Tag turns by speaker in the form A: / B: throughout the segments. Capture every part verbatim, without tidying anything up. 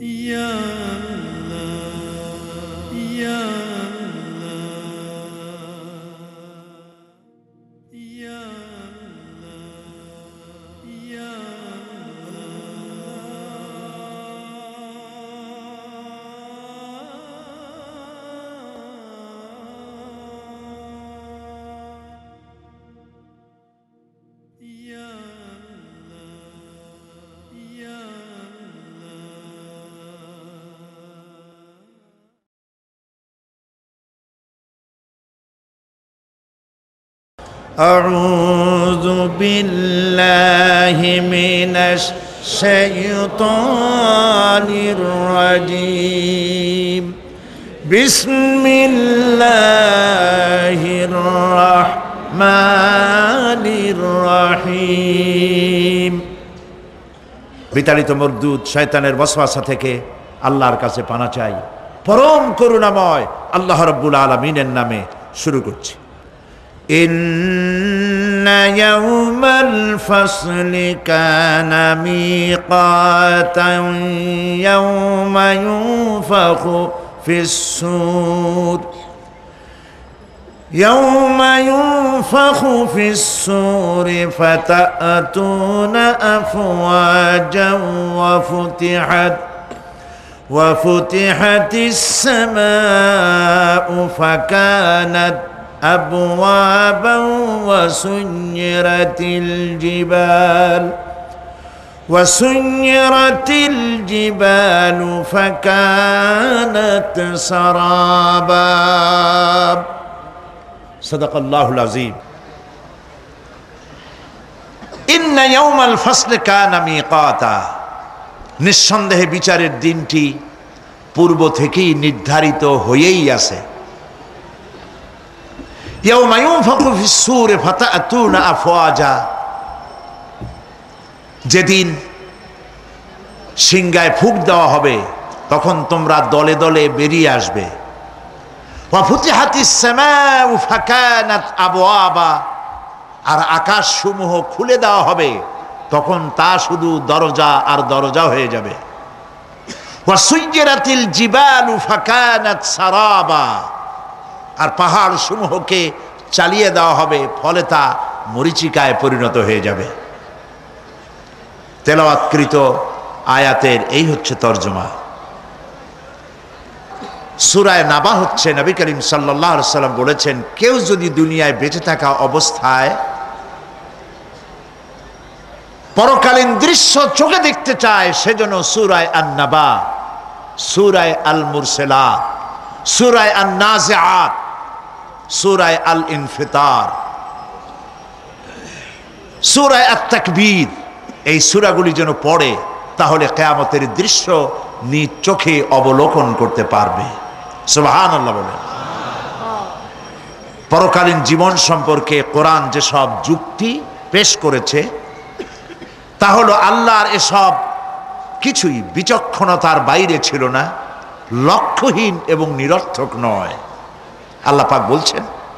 A: Ya Allah, Ya Allah, Ya Allah, Ya
B: أعوذ بالله من الشيطان الرجيم بسم الله الرحمن الرحيم বিতাড়িত মরদুদ শয়তানের ওয়াসওয়াসা থেকে আল্লাহর কাছে পানা চাই। পরম করুণাময় আল্লাহ রাব্বুল আলামিনের নামে শুরু করছি। إن يوم الفصل كان ميقاتا يوم ينفخ في الصور يوم ينفخ في الصور فتأتون أفواجا وفتحت وفتحت السماء فكانت أبوابا وسيرت الجبال وسيرت الجبال فكانت سرابا صدق الله العظيم إن يوم الفصل كان ميقاتا নিঃসন্দেহে বিচারের দিনটি পূর্ব থেকেই নির্ধারিত হয়েই আছে। ইয়াউমা ইউনফাখু ফিস-সূরি ফাতা'তুনা আফওয়াজা, যেদিন সিংহায় ফুঁক দেওয়া হবে তখন তোমরা দলে দলে বেরিয়ে আসবে। ওয়া ফুতিহাতিস সামাউ ফাকানাত আবওয়াবা, আর আকাশ সমূহ খুলে দেওয়া হবে তখন তা শুধু দরজা আর দরজা হয়ে যাবে। ওয়া সুয়্যিরাতিল জিবালু ফাকানাত সারাবা, আর পাহাড় সমূহকে চালিয়ে দেওয়া হবে ফলে তা মরীচিকায় পরিণত হয়ে যাবে। তেলাওয়াতকৃত আয়াতের এই হচ্ছে তরজমা। সূরা নাবা হচ্ছে নবী করিম সাল্লাল্লাহু আলাইহি ওয়াসাল্লাম বলেছেন, কেউ যদি দুনিয়ায় বেঁচে থাকা অবস্থায় পরকালীন দৃশ্য চোখে দেখতে চায় সেজন্য সূরা আন-নাবা, সূরা আল-মুরসালাত, সূরা আন-নাজিআত, সূরা আল-ইনফিতার, সূরা আত-তাকবীর, এই সূরাগুলি যেন পড়ে, তাহলে কিয়ামতের দৃশ্য নিজ চোখে অবলোকন করতে পারবে। সুবহানাল্লাহ বলেন। পরকালীন জীবন সম্পর্কে কোরআন যেসব যুক্তি পেশ করেছে তা হলো আল্লাহর এসব কিছুই বিচক্ষণতার বাইরে ছিল না, লক্ষ্যহীন এবং নিরর্থক নয়। আল্লাহ পাক বলছেন,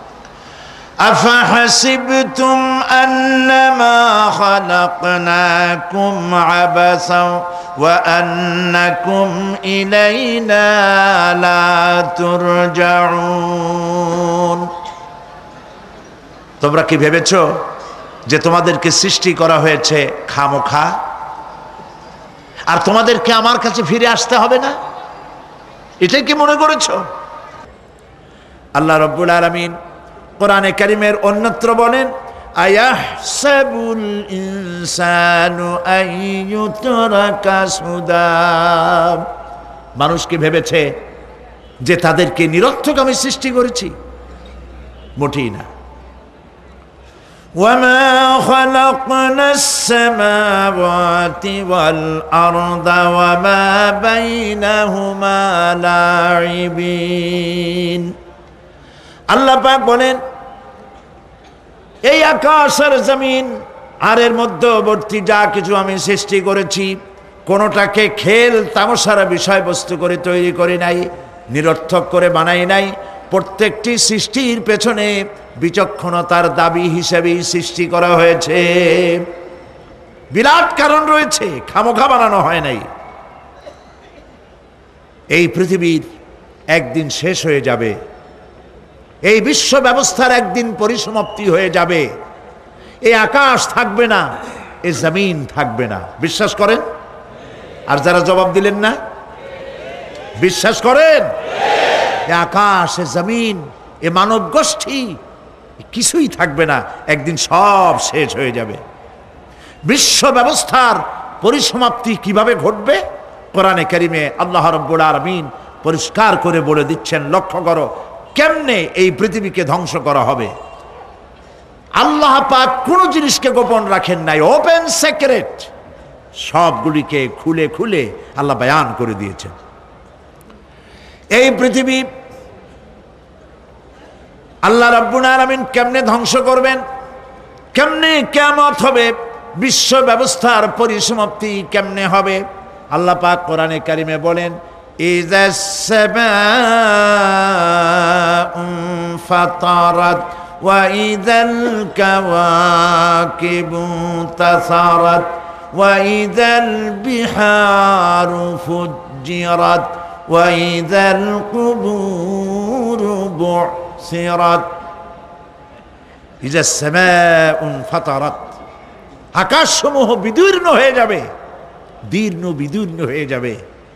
B: আফাহাসিবতুম আন্নামা খালাকনাকুম আবাসা ওয়া আন্নাকুম ইলাইনা লা তুরজাউন, তোমরা কি ভেবেছো যে তোমাদেরকে সৃষ্টি করা হয়েছে খামোখা আর তোমাদেরকে আমার কাছে ফিরে আসতে হবে না? এটাই কি মনে করেছো? আল্লাহ রাব্বুল আলামিন কোরআনে কারীমের অন্যত্র বলেন, আয়াহসাবুল ইনসানু আইয়ুতরাকা সুদা, মানুষ কি ভেবেছে যে তাদেরকে নিরর্থক আমি সৃষ্টি করেছি? মোটেই না। ওয়ামা খালাকনাস সামাওয়াতি ওয়াল আরদা ওয়ামা বাইনাহুমা লাইবিন, আল্লাহ পাক বলেন, এই আকাশ আর জমিন আর এর মধ্যবর্তী যা কিছু আমি সৃষ্টি করেছি কোনোটাকে খেল তামাশার বিষয়বস্তু করে তৈরি করি নাই, নিরর্থক করে বানাই নাই। প্রত্যেকটি সৃষ্টির পেছনে বিচক্ষণতার দাবি হিসেবেই সৃষ্টি করা হয়েছে, বিরাট কারণ রয়েছে, খামোখা বানানো হয় নাই। এই পৃথিবীর একদিন শেষ হয়ে যাবে, এই বিশ্ব ব্যবস্থার একদিন পরিসমাপ্তি হয়ে যাবে, এই আকাশ থাকবে না, এই জমিন থাকবে না। বিশ্বাস করেন? আর যারা জবাব দিলেন না, বিশ্বাস করেন? এ আকাশ, এ জমিন, এ মানব গোষ্ঠী কিছুই থাকবে না, একদিন সব শেষ হয়ে যাবে। বিশ্ব ব্যবস্থার পরিসমাপ্তি কিভাবে ঘটবে? কোরআনে কারিমে আল্লাহ রাব্বুল আলামিন পরিষ্কার করে বলে দিচ্ছেন। লক্ষ্য করো কেমনে এই পৃথিবীকে ধ্বংস করা হবে। আল্লাহ পাক কোন জিনিসকে গোপন রাখেন নাই, ওপেন সিক্রেট, সবগুলিকে খুলে খুলে আল্লাহ বয়ান করে দিয়েছেন। এই পৃথিবী আল্লাহ রাব্বুল আলামিন কেমনে ধ্বংস করবেন, কেমনে কিয়ামত হবে, বিশ্ব ব্যবস্থার পরিসমাপ্তি কেমনে হবে। আল্লাহ পাক কোরআনে কারিমে বলেন, ইযাস সামাউ ফাতারাত ওয়া ইযাল কাওয়াকিবু তাসারাত ওয়া ইযাল বিহারু ফুজ্জিরাত ওয়া ইযাল কুবুরু বু'সিরাত। ইযাস সামাউ ফাতারাত, আকাশসমূহ বিদীর্ণ হয়ে যাবে, দীর্ণ বিদীর্ণ হয়ে যাবে।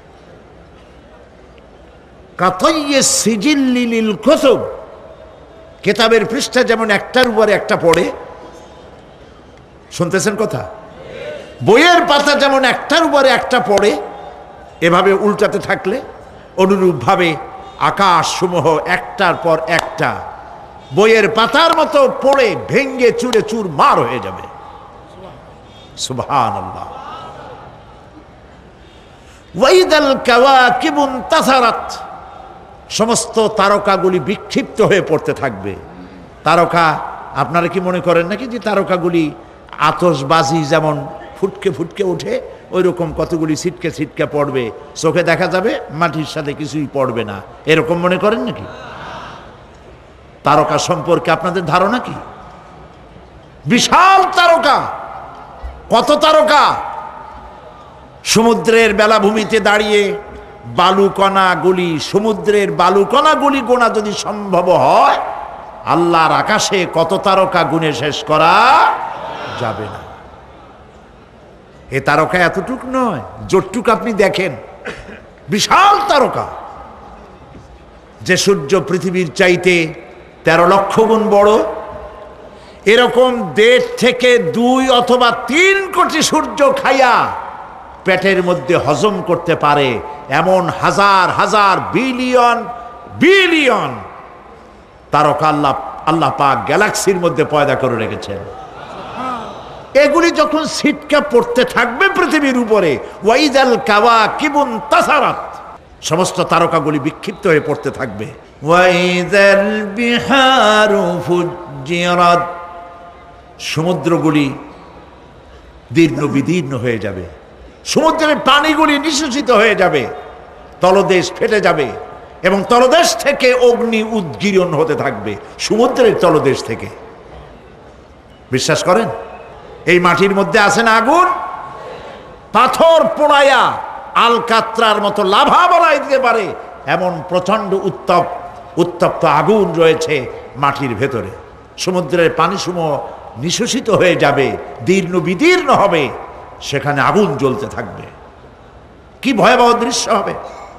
B: কাতাইয়িস সিজিল্লি লিল কুতুব, কিতাবের পৃষ্ঠা যেমন একটার উপরে একটা পড়ে, শুনতেছেন কথা? বইয়ের পাতা যেমন একটার উপরে একটা পড়ে, এভাবে উল্টাতে থাকলে অনুরূপভাবে আকাশসমূহ একটার পর একটা বইয়ের পাতার মতো পড়ে ভেঙ্গে চুরে চুরমার হয়ে যাবে। সুবহানাল্লাহ। ওয়াইদাল কাওয়াকিবু তাসারাত, সমস্ত তারকাগুলি বিক্ষিপ্ত হয়ে পড়তে থাকবে। তারকা, আপনারা কি মনে করেন নাকি যে তারকাগুলি আতশবাজি যেমন ফুটকে ফুটকে ওঠে, ওই রকম কতগুলি ছিটকে ছিটকে পড়বে, চোখে দেখা যাবে, মাটির সাথে কিছুই পড়বে না, এরকম মনে করেন নাকি? তারকা সম্পর্কে আপনাদের ধারণা কি? বিশাল তারকা, কত তারকা! সমুদ্রের বেলাভূমিতে দাঁড়িয়ে বালুকণাগুলি, সমুদ্রের বালুকণাগুলি গোনা যদি সম্ভব হয়, আল্লাহর আকাশে কত তারকা গুণে শেষ করা যাবে না। এ তারকা এতটুক নয়, যতটুক আপনি দেখেন বিশাল তারকা, যে সূর্য পৃথিবীর চাইতে তেরো লক্ষ গুণ বড়, এরকম দেড় থেকে দুই অথবা তিন কোটি সূর্য খাইয়া পেটের মধ্যে হজম করতে পারে এমন হাজার হাজার বিলিয়ন বিলিয়ন তারকা আল্লাহ আল্লাহ পাক গ্যালাক্সির মধ্যে পয়দা করে রেখেছেন। এগুলি যখন ছিটকা পড়তে থাকবে পৃথিবীর উপরে, ওয়াইদাল কাওয়াকিবু তাসারাত, সমস্ত তারকাগুলি বিক্ষিপ্ত হয়ে পড়তে থাকবে। ওয়াইদাল বিহারু ফুজ্জিরাত, সমুদ্রগুলি দীর্ণ বিদীর্ণ হয়ে যাবে, সমুদ্রের পানিগুলি নিঃশেষিত হয়ে যাবে, তলদেশ ফেটে যাবে এবং তলদেশ থেকে অগ্নি উদ্গীরণ হতে থাকবে, সমুদ্রের তলদেশ থেকে। বিশ্বাস করেন? এই মাটির মধ্যে আছে না আগুন, পাথর পোড়াইয়া আলকাত্রার মতো লাভা বানাই দিতে পারে এমন প্রচন্ড উত্তপ উত্তপ্ত আগুন রয়েছে মাটির ভেতরে। সমুদ্রের পানিসমূহ নিঃশেষিত হয়ে যাবে, দীর্ণ বিদীর্ণ হবে, সেখানে আগুন জ্বলতে থাকবে। কি ভয়াবহ দৃশ্য হবে!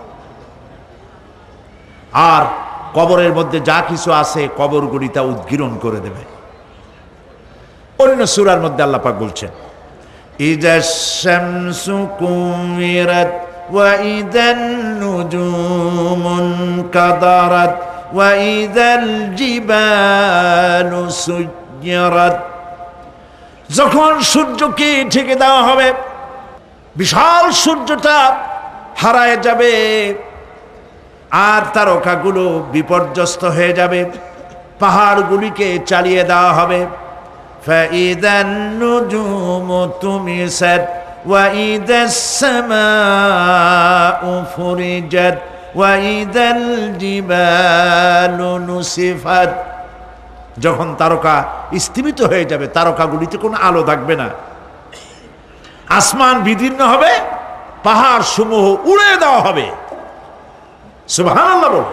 B: আর কবরের মধ্যে যা কিছু আছে কবরগুলি তা উদ্গীরণ করে দেবে। অন্য সূরার মধ্যে আল্লাহ পাক বলছেন, ইযাশ শামসু কুমিরাত ওয়া ইযান নুজুমুন কাদারাত ওয়া ইযাল জিবালু সুজ্জিরাত। যখন সূর্যকে ঢেকে দেওয়া হবে, বিশাল সূর্যটা হারায় যাবে, আর তারকাগুলো বিপর্যস্ত হয়ে যাবে, পাহাড়গুলিকে চালিয়ে দেওয়া হবে। فإذا النجوم طمست وإذا السماء فرجت وإذا الجبال نسفت, যখন তারকা স্থিমিত হয়ে যাবে, তারকাগুলিতে কোনো আলো থাকবে না, আসমান বিদীর্ণ হবে, পাহাড় সমূহ উড়ে দেওয়া হবে, সুবহানাল্লাহ বল।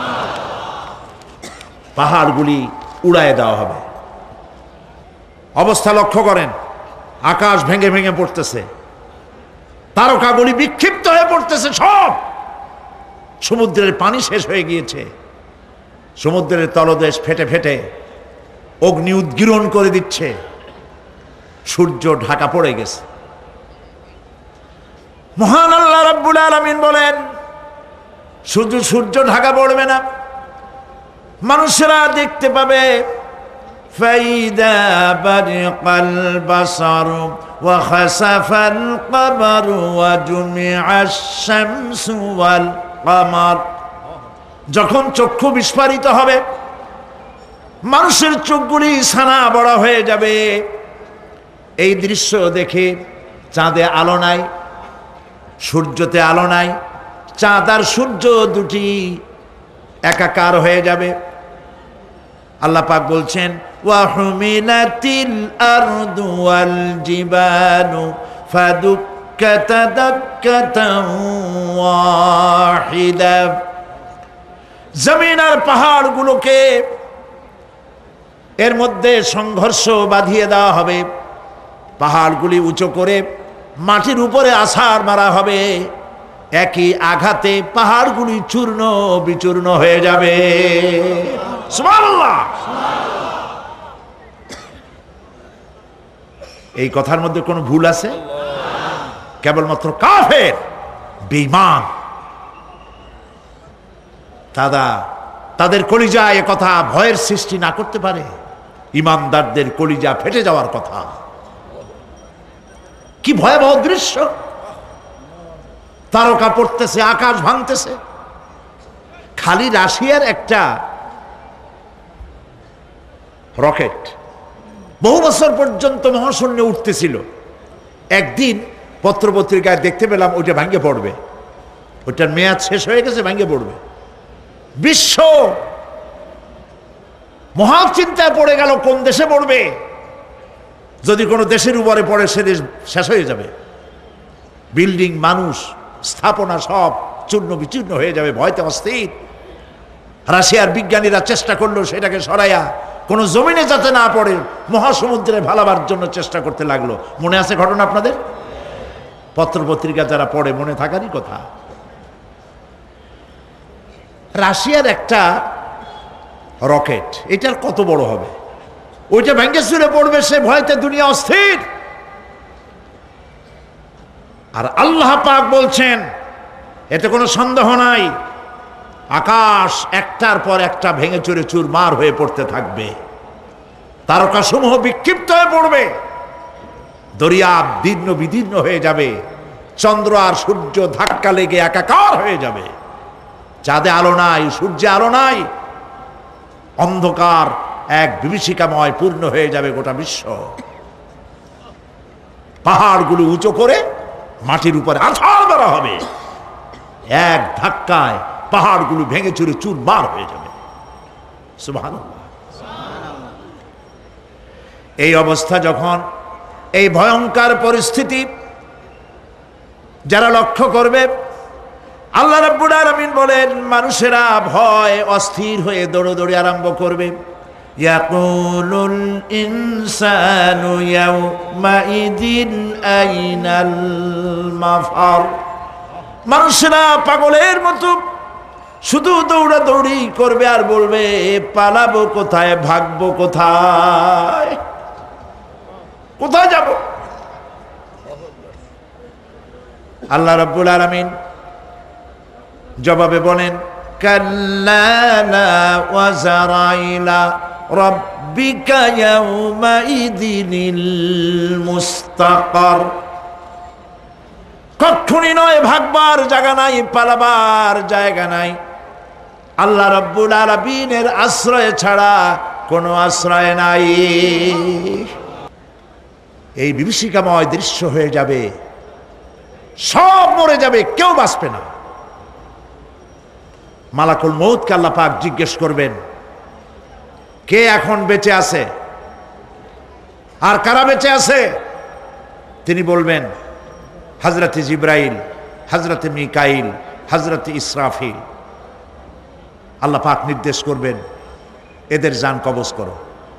B: পাহাড়গুলি উড়ায় দেওয়া হবে। অবস্থা লক্ষ্য করেন, আকাশ ভেঙে ভেঙে পড়তেছে, তারকাগুলি বিক্ষিপ্ত হয়ে পড়তেছে, সব সমুদ্রের পানি শেষ হয়ে গিয়েছে, সমুদ্রের তলদেশ ফেটে ফেটে অগ্নি উদ্গীরণ করে দিচ্ছে, সূর্য ঢাকা পড়ে গেছে। মহান আল্লাহ রাব্বুল আলামিন বলেন, শুধু সূর্য ঢাকা পড়বে না, মানুষেরা দেখতে পাবে ফাইদা বারিকাল বাসারু ওয়া খাসাফাল কমারু ওয়া জুমিআশ শামসু ওয়াল কমার। যখন চক্ষু বিস্ফারিত হবে, মানুষের চোখগুলি ছানা বড় হয়ে যাবে। এই দৃশ্য দেখে চাঁদে আলো নাই, সূর্যতে আলো নাই, চাঁদ আর সূর্য দুটি একাকার হয়ে যাবে। আল্লাহ পাক বলছেন, ওয়া হুমিলাতিল আরদু ওয়াল জিবালু ফাদুক্কাতা দাক্কাতান ওয়াহিদা। জমিন আর পাহাড়গুলোকে এর মধ্যে সংঘর্ষ বাঁধিয়ে দেওয়া হবে, পাহাড়গুলি উঁচু করে মাটির উপরে আছাড় মারা হবে, একই আঘাতে পাহাড়গুলি চূর্ণ বিচূর্ণ হয়ে যাবে। সুবহানাল্লাহ। এই কথার মধ্যে কোনো ভুল আছে? কেবলমাত্র কাফের, বেঈমান, তারা তাদের কলিজা এ কথা ভয়ের সৃষ্টি না করতে পারে। ইমানদারদের কলিজা ফেটে যাওয়ার কথা। কি ভয়াবহ দৃশ্য! তারকা পড়তেছে, আকাশ ভাঙতেছে। খালি রাশিয়ার একটা রকেট বহু বছর পর্যন্ত মহাশূন্যে উঠতেছিল, একদিন পত্রপত্রিকায় দেখতে পেলাম ওইটা ভাঙে পড়বে, ওইটার মেয়াদ শেষ হয়ে গেছে, ভাঙে পড়বে। বিশ্ব মহাচিন্তায় পড়ে গেল, কোন দেশে পড়বে? যদি কোনো দেশের উপরে পড়ে সে দেশ শেষ হয়ে যাবে, বিল্ডিং, মানুষ, স্থাপনা সব চূর্ণ বিচূর্ণ হয়ে যাবে, ভয়তে অস্থির। রাশিয়ার বিজ্ঞানীরা চেষ্টা করলো সেটাকে সরাইয়া কোনো জমিনে যাতে না পড়ে মহাসমুদ্রে ভালাবার জন্য চেষ্টা করতে লাগলো। মনে আছে ঘটনা আপনাদের? পত্রপত্রিকা যারা পড়ে মনে থাকারই কথা। রাশিয়ার একটা রকেট, এটার কত বড় হবে, ওইটা ভেঙে চুরে পড়বে, সে ভয়তে দুনিয়া অস্থির। আর আল্লাহ পাক বলছেন, এতে কোনো সন্দেহ নাই, আকাশ একটার পর একটা ভেঙে চুরে চুরমার হয়ে পড়তে থাকবে, তারকাসমূহ বিক্ষিপ্ত হয়ে পড়বে, দরিয়া দীর্ণ বিদীর্ণ হয়ে যাবে, চন্দ্র আর সূর্য ধাক্কা লেগে একাকার হয়ে যাবে, চাঁদে আলো নাই, সূর্যে আলো নাই, অন্ধকার এক বিভীষিকাময় পূর্ণ হয়ে যাবে গোটা বিশ্ব। পাহাড়গুলো উঁচু করে মাটির উপরে আছাড় মারা হবে, এক ধাক্কায় পাহাড়গুলো ভেঙে চুরে চুরমার হয়ে যাবে। সুবহানাল্লাহ। এই অবস্থা যখন, এই ভয়ঙ্কর পরিস্থিতি যারা লক্ষ্য করবে, আল্লাহ রাব্বুল আলামিন বলেন, মানুষেরা ভয় অস্থির হয়ে দৌড়দৌড়ি আরম্ভ করবে। ইয়াকুলুল ইনসানু ইয়াউমাইদিন আইনাল মাফার। মানুষেরা পাগলের মতো শুধু দৌড়াদৌড়ি করবে আর বলবে, পালাবো কোথায়, ভাগবো কোথায়, কোথায় যাব? আল্লাহ রাব্বুল আলামিন জবাবে বলেন, কাল্লা লা ওয়াজরা ইলা রাব্বিকা ইয়াউমাইদিনিল মুস্তাকার। কখনই নয়, ভাগবার জায়গা নাই, পালাবার জায়গা নাই। আল্লাহ রাব্বুল আলামিনের আশ্রয় ছাড়া কোনো আশ্রয় নাই। এই বিভীষিকাময় দৃশ্য হয়ে যাবে, সব মরে যাবে, কেউ বাঁচবে না। মালাকুল মউতকে আল্লাহ পাক জিজ্ঞেস করবেন, কে এখন বেঁচে আছে আর কারা বেঁচে আছে? তিনি বলবেন, হযরতে জিবরাইল, হযরতে মিকাইল, হযরতে ইসরাফিল। আল্লাহ পাক নির্দেশ করবেন, এদের জান কবজ করো।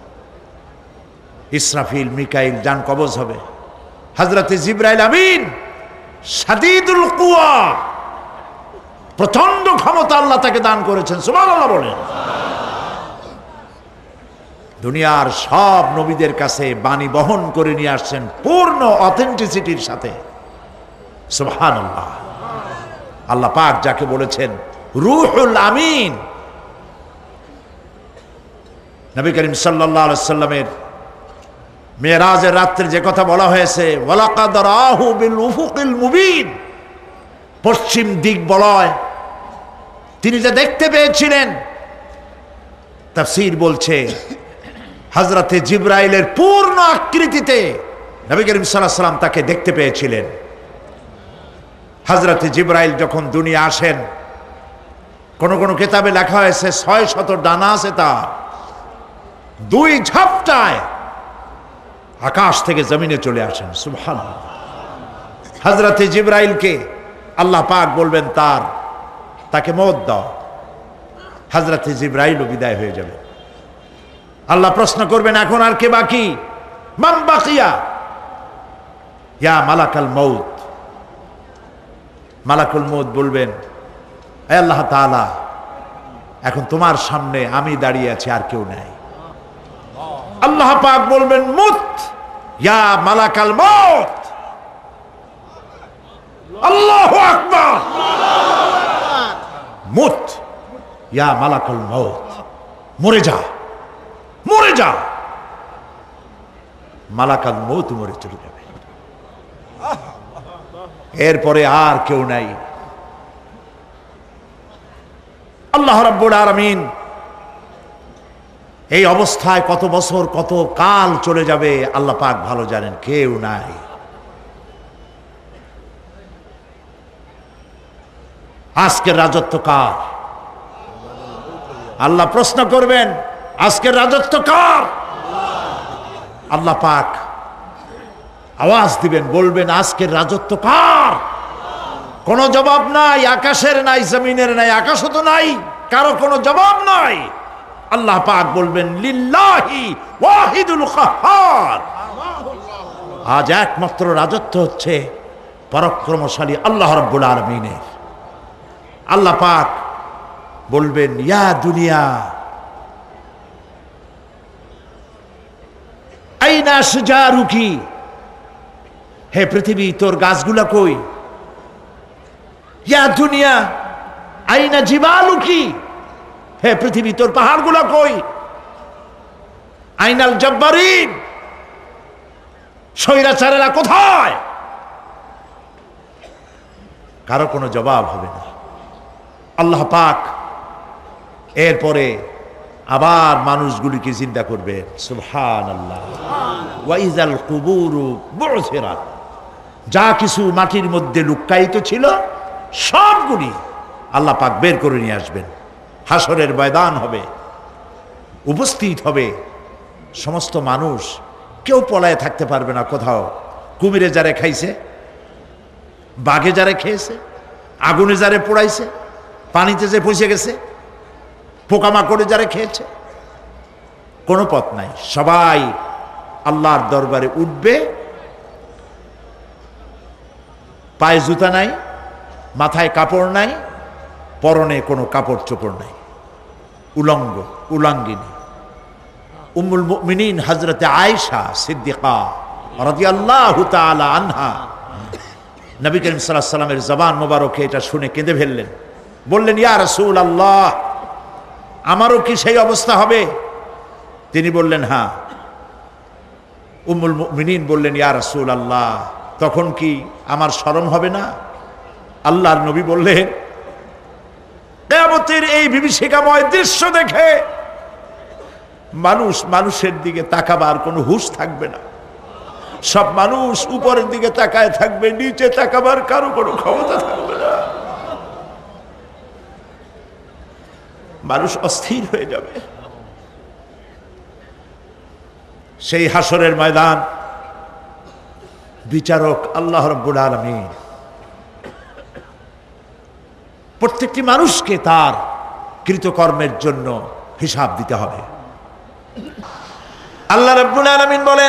B: ইসরাফিল, মিকাইল জান কবজ হবে। হযরতে জিবরাইল আমিন শাদীদুল কুওয়া, প্রচন্ড ক্ষমতা আল্লাহ তাকে দান করেছেন, সুবহানাল্লাহ বলেন। দুনিয়ার সব নবীদের কাছে বাণী বহন করে নিয়ে আসছেন পূর্ণ অথেন্টিসিটির সাথে, সুবহানাল্লাহ। আল্লাহ পাক যাকে বলেছেন রূহুল আমিন, নবী করিম সাল্লাল্লাহু আলাইহি সাল্লামের মেরাজের রাত্রে যে কথা বলা হয়েছে, ওয়ালাকাদ রাহু বিল উফুকিল মুবিন, পশ্চিম দিক বলয় তিনি যে দেখতে পেয়েছিলেন, তাফসীর বলছে হযরতে জিবরাইলের পূর্ণ আকৃতিতে নবী করিম সাল্লাল্লাহু আলাইহি সাল্লাম তাকে দেখতে পেয়েছিলেন। হযরতে জিবরাইল যখন দুনিয়া আসেন, কোন কোন কিতাবে লেখা হয়েছে ছয় শত ডানা আছে তার, দুই ঝাপটায় আকাশ থেকে জমিনে চলে আসেন, সুবহানাল্লাহ। হযরতে জিবরাইলকে আল্লাহ পাক বলবেন তার তাকে মওত দাও, হযরতে জিবরাইলও বিদায় হয়ে যাবে। আল্লাহ প্রশ্ন করবেন এখন আর কে বাকি, মান বাকিয়া ইয়া মালাকাল মউত। মালাকুল মউত বলবেন, হে আল্লাহ তাআলা, এখন তোমার সামনে আমি দাঁড়িয়ে আছি, আর কেউ নাই। আল্লাহ পাক বলবেন মুত ইয়া মালাকাল মউত। আল্লাহু আকবার, মুত ইয়া মালাকুল মউত, মরে যা, মরে যা। মালাকাল মউত মরে চলে যাবে, এরপরে আর কেউ নাই। আল্লাহ রাব্বুল আলামিন এই অবস্থায় কত বছর কত কাল চলে যাবে আল্লাহ পাক ভালো জানেন, কেউ নাই। আজকের রাজত্ব কার? আল্লাহ প্রশ্ন করবেন, আজকের রাজত্ব কার? আল্লাহ পাক আওয়াজ দিবেন, বলবেন আজকের রাজত্ব কার? কোনো জবাব নাই, আকাশের নাই, জমিনের নাই, আকাশও তো নাই, কারো কোনো জবাব নাই। আল্লাহ পাক বলবেন লিল্লাহি ওয়াহিদুল কাহ্হার, আজ একমাত্র রাজত্ব হচ্ছে পরাক্রমশালী আল্লাহ রাব্বুল আলামিনের। আল্লাহ পাক বলবেন ইয়া দুনিয়া আইনা শুজারুকি, হে পৃথিবী তোর গাছগুলা কই? ইয়া দুনিয়া আইনা জিবালুকি, হে পৃথিবী তোর পাহাড়গুলা কই? আইনাল জব্বারিন, স্বৈরাচারেরা কোথায়? কারো কোনো জবাব হবে না। আল্লাহ পাক এরপরে আবার মানুষগুলিকে জিন্দা করবেন, সুবহানাল্লাহ। ওয়া ইযাল কুবুরু বু'থিরাত, যা কিছু মাটির মধ্যে লুক্কায়িত ছিল সবগুলি আল্লাহ পাক বের করে নিয়ে আসবেন। হাসরের ময়দান হবে, উপস্থিত হবে সমস্ত মানুষ, কেউ পলায়ে থাকতে পারবে না কোথাও। কুমিরে যারে খাইছে, বাঘে যারে খেয়েছে, আগুনে যারে পোড়াইছে, পানিতে যে পচে গেছে, পোকামাকড়ে যারা খেয়েছে, কোনো পথ নাই। সবাই আল্লাহর দরবারে উঠবে, পায়ে জুতা নাই, মাথায় কাপড় নাই, পরনে কোনো কাপড় চোপড় নাই, উলঙ্গ উলাঙ্গিনী। উম্মুল মুমিনিন হযরতে আয়েশা সিদ্দিকা রাদিয়াল্লাহু তাআলা আনহা, নবী করিম সাল্লাল্লাহু আলাইহি ওয়াসাল্লামের জবান মোবারকে এটা শুনে কেঁদে ফেললেন, বললেন ইয়া রাসূলুল্লাহ, আমারও কি সেই অবস্থা হবে? তিনি বললেন হ্যাঁ। উম্মুল মুমিনিন বললেন ইয়া রাসূলুল্লাহ, তখন কি আমার শরম হবে না? আল্লাহর নবী বললেন কিয়ামতের এই বিভীষিকাময় দৃশ্য দেখে মানুষ মানুষের দিকে তাকাবার কোনো হুঁশ থাকবে না। সব মানুষ উপরের দিকে তাকায় থাকবে, নিচে তাকাবার কারো কোনো ক্ষমতা থাকবে না। মানুষ অস্থির হয়ে যাবে। সেই হাসরের ময়দান, বিচারক আল্লাহ রাব্বুল আলামিন প্রত্যেকটি মানুষকে তার কৃতকর্মের জন্য হিসাব দিতে হবে। আল্লাহ রাব্বুল আলামিন বলেন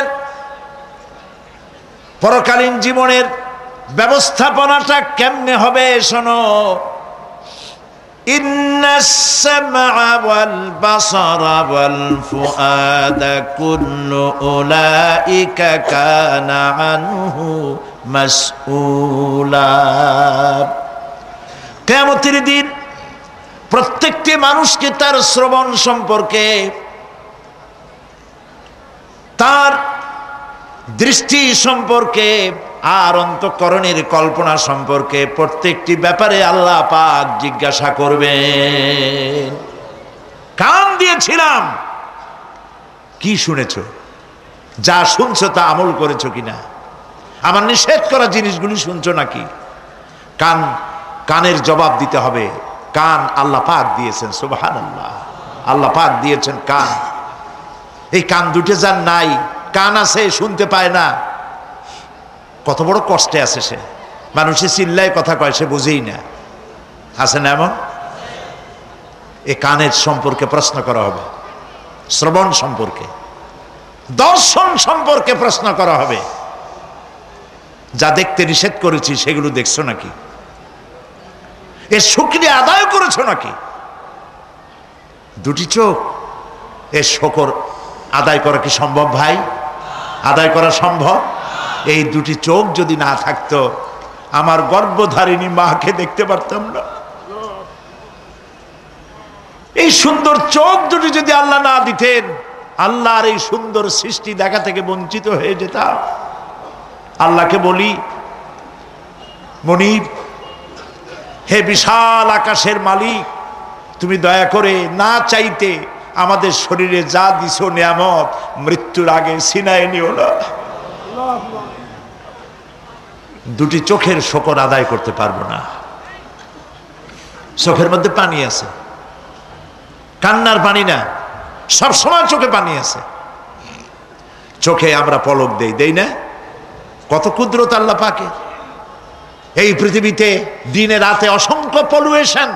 B: পরকালীন জীবনের ব্যবস্থাপনাটা কেমনে হবে শোনো। ইন্নাস সামআ ওয়াল বাসারা ওয়াল ফুআদা কুল্লু উলাইকা কানা আনহু মাসউলা। কিয়ামতের দিন প্রত্যেকটি মানুষকে তার শ্রবণ সম্পর্কে, তার দৃষ্টি সম্পর্কে আর অন্তঃকরণের কল্পনা সম্পর্কে প্রত্যেকটি ব্যাপারে আল্লাহ পাক জিজ্ঞাসা করবেন। কান দিয়েছিলাম, কি শুনেছো? যা শুনছো তা আমল করেছো কিনা? আমার নিষেধ করা জিনিসগুলি শুনছো নাকি? কান কানের জবাব দিতে হবে। কান আল্লাহ পাক দিয়েছেন, সুবহানাল্লাহ। আল্লাহ পাক দিয়েছেন কান। এই কান দুটে যার নাই, কান আছে শুনতে পায় না, কত বড় কষ্টে আছে সে। মানুষে চিল্লায় কথা কয়, সে বুঝেই না। আছে না এমন? এই কানের সম্পর্কে প্রশ্ন করা হবে, শ্রবণ সম্পর্কে, দর্শন সম্পর্কে প্রশ্ন করা হবে। যা দেখতে নিষেধ করেছি সেগুলো দেখছো নাকি? এর শুকরিয়া আদায় করেছো নাকি? দুটি চোখ, এর শকর আদায় করা কি সম্ভব ভাই? আদায় করা সম্ভব? এই দুটি চোখ যদি না থাকতো আমার গর্ভধারিণী মাকে দেখতে পারতাম না। এই সুন্দর চোখ দুটি যদি আল্লাহ না দিতেন, আল্লাহর এই সুন্দর সৃষ্টি দেখা থেকে বঞ্চিত হয়ে যেতাম। আল্লাহকে বলি, মনিব, হে বিশাল আকাশের মালিক, তুমি দয়া করে না চাইতে আমাদের শরীরে যা দিছো নিয়ামত, মৃত্যুর আগে ছিনায় নিও না। দুটি চোখের শকর আদায় করতে পারবো না। চোখের মধ্যে পানি আছে, কান্নার পানি না, সব সময় চোখে পানি আছে। চোখে আমরা পলক দেই, দেই না? কত কুদরত আল্লাহ পাকের। এই পৃথিবীতে দিনে রাতে অসংখ্য পলুয়েশন,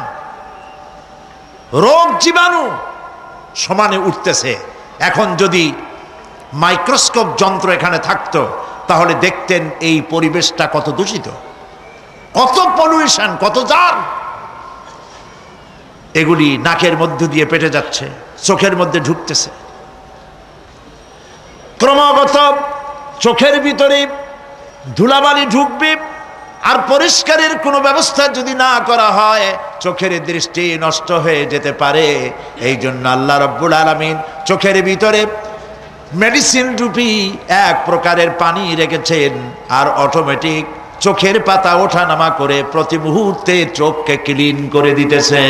B: রোগ জীবাণু সমানে উঠতেছে। এখন যদি মাইক্রোস্কোপ যন্ত্র এখানে থাকতো তাহলে দেখতেন এই পরিবেশটা কত দূষিত, কত পলুয়েশন, কত জার। এগুলি নাকের মধ্য দিয়ে পেটে যাচ্ছে, চোখের মধ্যে ঢুকতেছে। ক্রমাগত চোখের ভিতরে ধুলাবালি ঢুকবে, আর পরিষ্কারের কোনো ব্যবস্থা যদি না করা হয় চোখের দৃষ্টি নষ্ট হয়ে যেতে পারে। এই জন্য আল্লাহ রাব্বুল আলামিন চোখের ভিতরে মেডিসিন রূপী এক প্রকারের পানি রেখেছেন, আর অটোমেটিক চোখের পাতা ওঠানামা করে প্রতি মুহূর্তে চোখকে ক্লিন করে দিতেছে।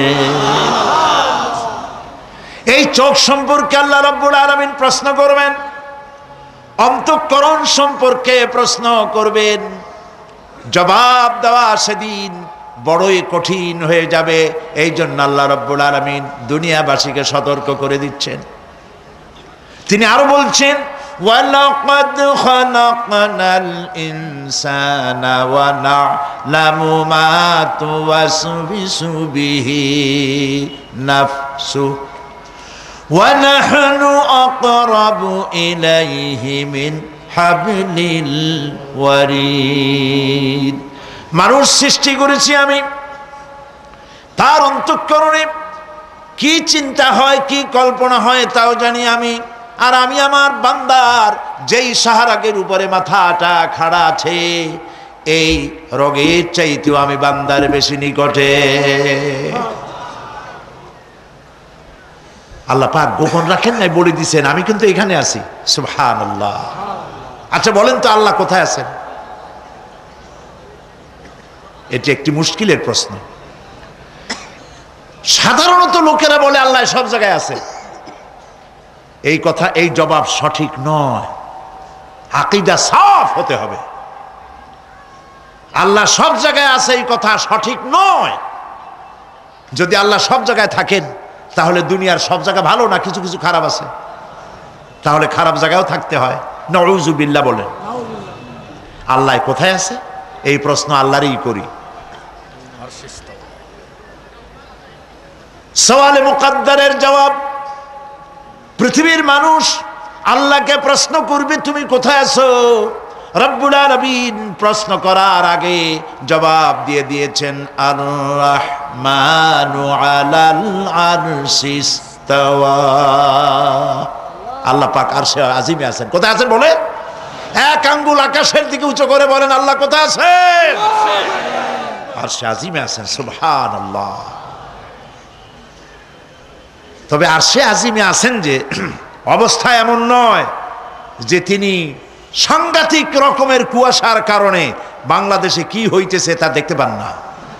B: এই চোখ সম্পর্কে আল্লাহ রাব্বুল আলামিন প্রশ্ন করবেন, অন্তঃকরণ সম্পর্কে প্রশ্ন করবেন। জবাব দেওয়া সেদিন বড়ই কঠিন হয়ে যাবে। এই জন্য আল্লাহ রাব্বুল আলামিন দুনিয়াবাসীকে সতর্ক করে দিচ্ছেন। তিনি আরো বলছেন, ওয়ালাকাদ খালাকনাল ইনসানা ওয়া না'লামু মা তুওয়াসবিসু বিহি নাফসু ওয়া নাহনু আকরাবু ইলাইহি মিন হাবলিল ওয়ারিদ। মানুষ সৃষ্টি করেছি আমি, তার অন্তঃকরণে কি চিন্তা হয়, কি কল্পনা হয় তাও জানি আমি। আর আমি আমার বান্দার যেই সাহারাগের উপরে মাথাটা খাড়া আছে, এই রোগের চাইতেও আমি বান্দার বেশি নিকটে। আল্লাহ পাক গোপন রাখেন নাই, বলে দিছেন আমি কিন্তু এখানে আছি। সুবহানাল্লাহ। আচ্ছা বলেন তো আল্লাহ কোথায় আছেন? এটি একটি মুশকিলের প্রশ্ন। সাধারণত লোকেরা বলে আল্লাহ সব জায়গায় আছে। এই কথা, এই জবাব সঠিক নয়। আকীদা সাফ হতে হবে। আল্লাহ সব জায়গায় আছে এই কথা সঠিক নয়। যদি আল্লাহ সব জায়গায় থাকেন তাহলে দুনিয়ার সব জায়গা ভালো না, কিছু কিছু খারাপ আছে। তাহলে খারাপ জায়গায়ও থাকতে হয়। নাউযুবিল্লাহ বলেন। আল্লাহ কোথায় আছে এই প্রশ্ন আল্লাহরই করি। সওয়ালে মুকদ্দারের জবাব। পৃথিবীর মানুষ আল্লাহকে প্রশ্ন করবে তুমি কোথায় আছো। রব্বুল আলামিন প্রশ্ন করার আগে জবাব দিয়ে দিয়েছেন আর রাহমানু আলাল আরশি ইস্তাওয়া। আল্লাহ পাক আরশে আজিমে আছেন। কোথায় আছেন বলে? এক আঙ্গুল আকাশের দিকে উঁচু করে বলেন আল্লাহ কোথায় আছেন? আরশে আজিমে আছেন। সুবহানাল্লাহ। তবে আরশে আজিমে আছেন যে অবস্থা এমন নয় যে তিনি সাংঘাতিক রকমের কুয়াশার কারণে বাংলাদেশে কি হইতেছে তা দেখতে পান না।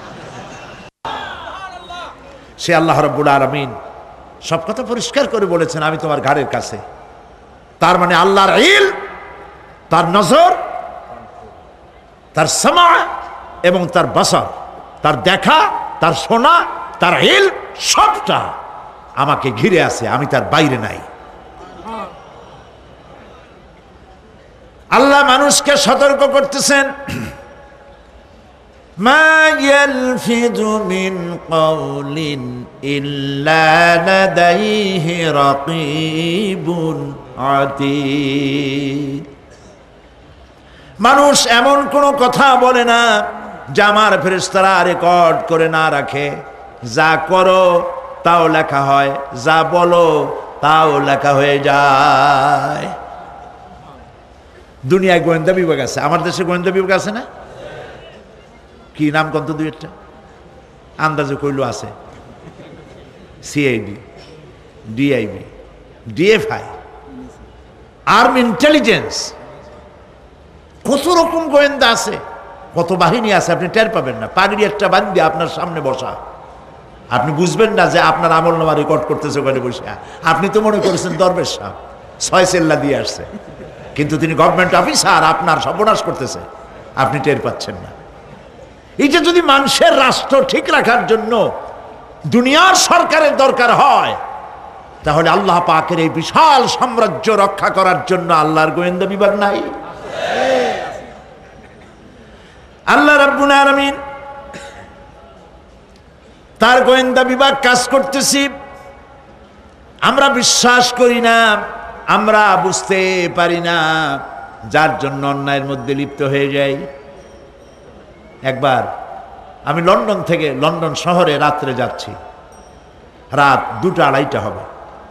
B: সে আল্লাহ রাব্বুল আলামিন সব কথা পরিষ্কার করে বলেছেন আমি তোমার ঘাড়ের কাছে। তার মানে আল্লাহর ইলম, তার নজর, তার সামা এবং তার বাসার, তার দেখা, তার শোনা, তার ইলম সবটা আমাকে ঘিরে আছে, আমি তার বাইরে নাই। আল্লাহ মানুষকে সতর্ক করতেছেন মা ইয়ালফিযু মিন কাওলিন ইল্লা লাদাইহি রাকীবুন আতীদ। মানুষ এমন কোনো কথা বলে না যা আমার ফেরেশতারা রেকর্ড করে না রাখে। যা করো তাও লেখা হয়, যা বলো তাও লেখা হয়ে যায়। দুনিয়ায় গোয়েন্দা বিভাগ আছে, আমার দেশে গোয়েন্দা বিভাগ আছে না? কি নাম কত দুই একটা আন্দাজে কইল আছে। CID, DIB, DFI, army intelligence, কত রকম গোয়েন্দা আছে, কত বাহিনী আছে আপনি টের পাবেন না। পাগড়ি একটা বান্ধি আপনার সামনে বসা, আপনি বুঝবেন না যে আপনার আমল নামা রেকর্ড করতেছে ওখানে বসে। আপনি তো মনে করেছেন দরবেশ সাহেব ছয় সেল্লা দিয়ে আসছে, কিন্তু তিনি গভর্নমেন্ট অফিসার, আপনার সর্বনাশ করতেছে, আপনি টের পাচ্ছেন না। এটা যদি মানুষের রাষ্ট্র ঠিক রাখার জন্য দুনিয়ার সরকারের দরকার হয়, তাহলে আল্লাহ পাকের এই বিশাল সাম্রাজ্য রক্ষা করার জন্য আল্লাহর গোয়েন্দা বিভাগ নাই? আল্লাহ রাব্বুল আলামিন তার গোয়েন্দা বিভাগ কাজ করতেছি, আমরা বিশ্বাস করি না, আমরা বুঝতে পারি না, যার জন্য অন্যায়ের মধ্যে লিপ্ত হয়ে যাই। একবার আমি লন্ডন থেকে লন্ডন শহরে রাত্রে যাচ্ছি, রাত দুটা আড়াইটা হবে।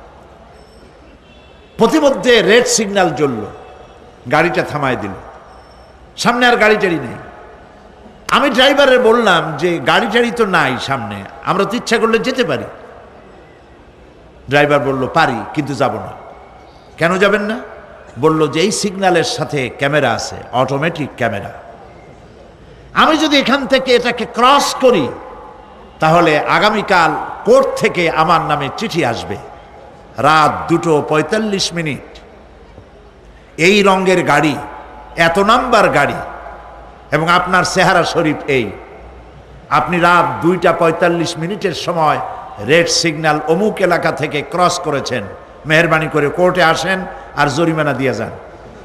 B: প্রতিমধ্যে রেড সিগন্যাল জ্বলল, গাড়িটা থামায় দিল, সামনে আর গাড়ি টাড়ি নেই। আমি ড্রাইভারে বললাম যে গাড়ি টাড়ি তো নাই সামনে, আমরা তো ইচ্ছা করলে যেতে পারি। ড্রাইভার বলল পারি, কিন্তু যাব না। কেন যাবেন না? বলল যে এই সিগন্যালের সাথে ক্যামেরা আছে, অটোমেটিক ক্যামেরা। আমি যদি এখান থেকে এটাকে ক্রস করি তাহলে আগামীকাল কোর্ট থেকে আমার নামে চিঠি আসবে। রাত দুটো পঁয়তাল্লিশ মিনিট, এই রঙের গাড়ি, এত নাম্বার গাড়ি, এবং আপনার চেহারা শরীফ এই, আপনি রাত দুইটা পঁয়তাল্লিশ মিনিটের সময় রেড সিগন্যাল অমুক এলাকা থেকে ক্রস করেছেন, মেহরবানি করে কোর্টে আসেন আর জরিমানা দিয়ে যান।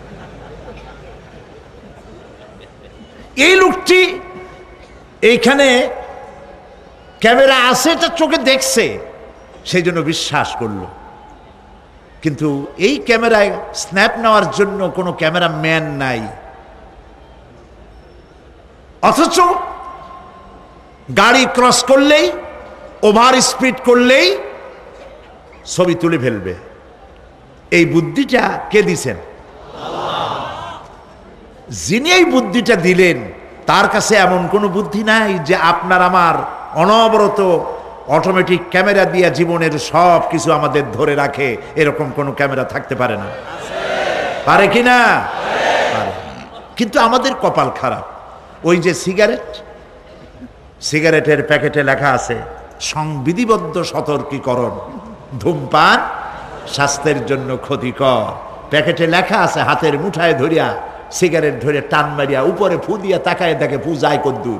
B: এই লোকটি এইখানে ক্যামেরা আছে, এটা চোখে দেখছে, সেই জন্য বিশ্বাস করল। কিন্তু এই ক্যামেরায় স্ন্যাপ নেওয়ার জন্য কোনো ক্যামেরা ম্যান নাই, অথচ গাড়ি ক্রস করলেই, ওভার স্পিড করলেই ছবি তুলে ফেলবে। এই বুদ্ধিটা কে দিছেন? যিনি এই বুদ্ধিটা দিলেন তার কাছে এমন কোনো বুদ্ধি নাই যে আপনার আমার অনবরত অটোমেটিক ক্যামেরা দিয়ে জীবনের সব কিছু আমাদের ধরে রাখে, এরকম কোনো ক্যামেরা থাকতে পারে না? পারে কি না? পারে। কিন্তু আমাদের কপাল খারাপ। ওই যে সিগারেট, সিগারেটের প্যাকেটে লেখা আছে সংবিধিবদ্ধ সতর্কীকরণ, ধূমপান স্বাস্থ্যের জন্য ক্ষতিকর। প্যাকেটে লেখা আছে, হাতের মুঠায় ধরিয়া সিগারেট ধরে টান মারিয়া উপরে ফু দিয়া তাকায় দেখে ফু যায় কদ্দুর।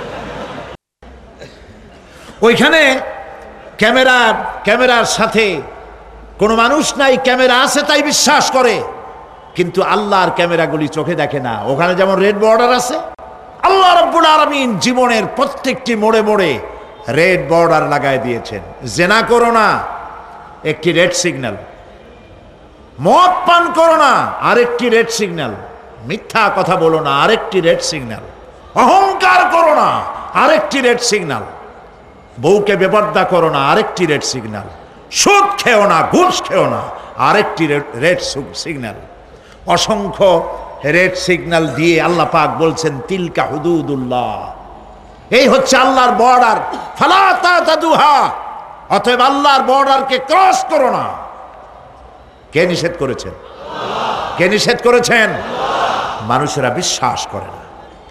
B: ওইখানে ক্যামেরা, ক্যামেরার সাথে কোনো মানুষ নাই, ক্যামেরা আছে তাই বিশ্বাস করে, কিন্তু আল্লাহর ক্যামেরাগুলি চোখে দেখে না। ওখানে যেমন রেড বর্ডার আছে, আল্লাহ রাব্বুল আলামিন জীবনের প্রত্যেকটি মোড়ে মোড়ে রেড বর্ডার লাগাই দিয়েছেন। জেনা করো না, একটি রেড সিগন্যাল। মদ পান করো না, আরেকটি রেড সিগন্যাল। মিথ্যা কথা বলো না, আরেকটি রেড সিগন্যাল। অহংকার করো না, আরেকটি রেড সিগন্যাল। বউকে বেপর্দা করো না, আরেকটি রেড সিগন্যাল। সুদ খেও না, ঘুষ খেও না, আরেকটি রেড সিগন্যাল। অসংখ্য রেড সিগন্যাল দিয়ে আল্লাহ পাক বলছেন তিলকা হুদুদুল্লাহ, এই হচ্ছে আল্লাহর বর্ডার। ফালা তাতাদুহা, অতএব আল্লাহর বর্ডারকে ক্রস করো না। কে নিষেধ করেছেন? কে নিষেধ করেছেন? মানুষেরা বিশ্বাস করে না।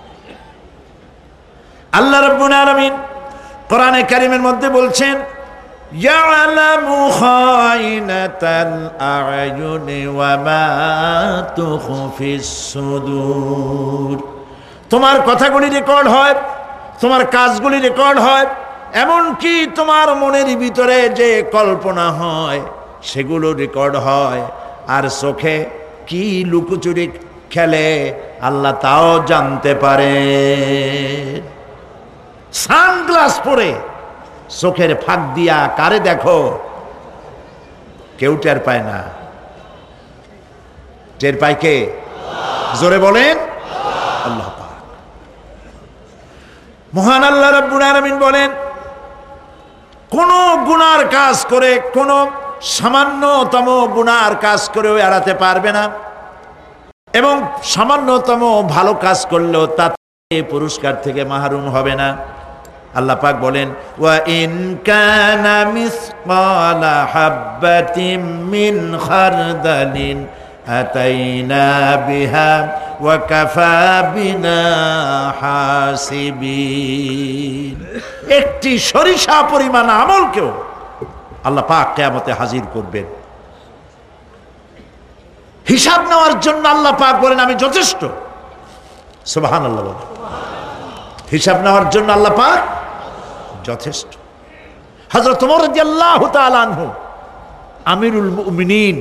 B: আল্লাহ রাব্বুল আলামিন কোরআনে কারীমের মধ্যে বলছেন ইয়ালামু খাইনাতাল আ'য়ুনি ওয়া মা তুখফিস সুদূর। তোমার কথাগুলি রেকর্ড হয়, তোমার কাজগুলি রেকর্ড হয়, এমনকি তোমার মনের ভিতরে যে কল্পনা হয় সেগুলো রেকর্ড হয়। আর চোখে কি লুকোচুরি খেলে আল্লাহ তাও জানতে পারে। সানগ্লাস পরে চোখের ফাঁক দিয়া কারে দেখো, কেউ টের পায় না। টের পায় কে? জোরে বলেন আল্লাহ পাক। মহান আল্লাহ রাব্বুল আলামিন বলেন কোন গুনার কাজ করে, কোন সামান্যতম গুনার কাজ করেও এড়াতে পারবে না, এবং সামান্যতম ভালো কাজ করলেও তাতে পুরস্কার থেকে মাহরুম হবে না। আল্লাহ পাক বলেন ওয়া ইন কানা মিসকালা হাববাতিন মিন খারদালিন আতাইনা বিহা ওয়া কাফা বিনা হাসিবিন। একটি সরিষা পরিমাণ আমলকেও আল্লাহ পাক কিয়ামতে হাজির করবেন। হিসাব নেওয়ার জন্য আল্লাহ পাক বলেন আমি যথেষ্ট। সুবহানাল্লাহ বলেন। হিসাব নেওয়ার জন্য আল্লাহ পাক যথেষ্ট। হযরত ওমর রাদিয়াল্লাহু তাআলা আনহু আমিরুল মুমিনিন,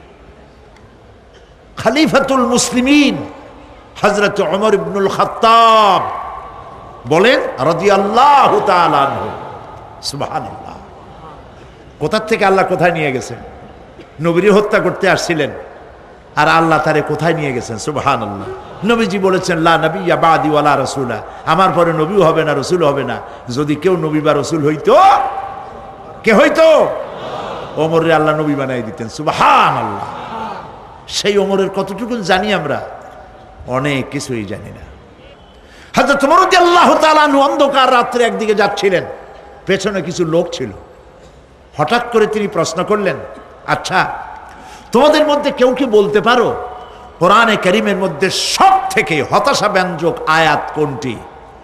B: খলিফাতুল মুসলিমিন হযরত ওমর ইবনুল খাত্তাব বলেন রাদিয়াল্লাহু তাআলা আনহু। সুবহানাল্লাহ। কোথা থেকে আল্লাহ কোথায় নিয়ে গেছেন? নবীর হত্যা করতে আসছিলেন, আর আল্লাহ তারে কোথায় নিয়ে গেছেন? সুবহানাল্লাহ। নবীজি বলেছেন লা নবিয়্যা বাদি ওয়ালা রাসূলা, আমার পরে নবীও হবে না, রসুল হবে না। যদি কেউ নবী বা রসুল হইতো, কে হইতো? ওমরে আল্লাহ নবী বানাই দিতেন। সুবহানাল্লাহ। সেই ওমরের কতটুকু জানি আমরা? অনেক কিছুই জানি না। হযরত ওমর রাদিয়াল্লাহু তাআলা আনহু অন্ধকার রাত্রে একদিকে যাচ্ছিলেন, পেছনে কিছু লোক ছিল। হঠাৎ করে তিনি প্রশ্ন করলেন, আচ্ছা তোমাদের মধ্যে কেউ কি বলতে পারো কোরআনে কারীমের মধ্যে সব থেকে হতাশা ব্যঞ্জক আয়াত কোনটি?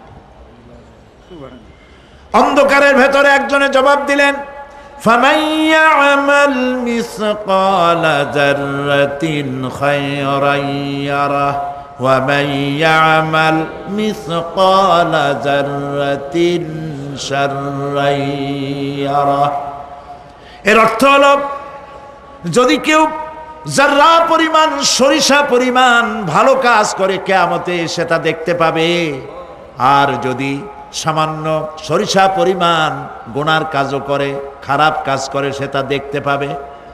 B: অন্ধকারের ভেতরে একজনে জবাব দিলেন ফামান ইয়া'মাল মিসকালা যাররাতিন খায়রান ইয়ারাহ ওয়া মান ইয়া'মাল মিসকালা যাররাতিন শাররান ইয়ারাহ। এর অর্থ হলো যদি কেউ যারা পরিমাণ সরিষা পরিমাণ ভালো কাজ করে কিয়ামতে সেটা দেখতে পাবে, আর যদি সামান্য সরিষা পরিমাণ গুনার কাজও করে, খারাপ কাজ করে, সেটা দেখতে পাবে।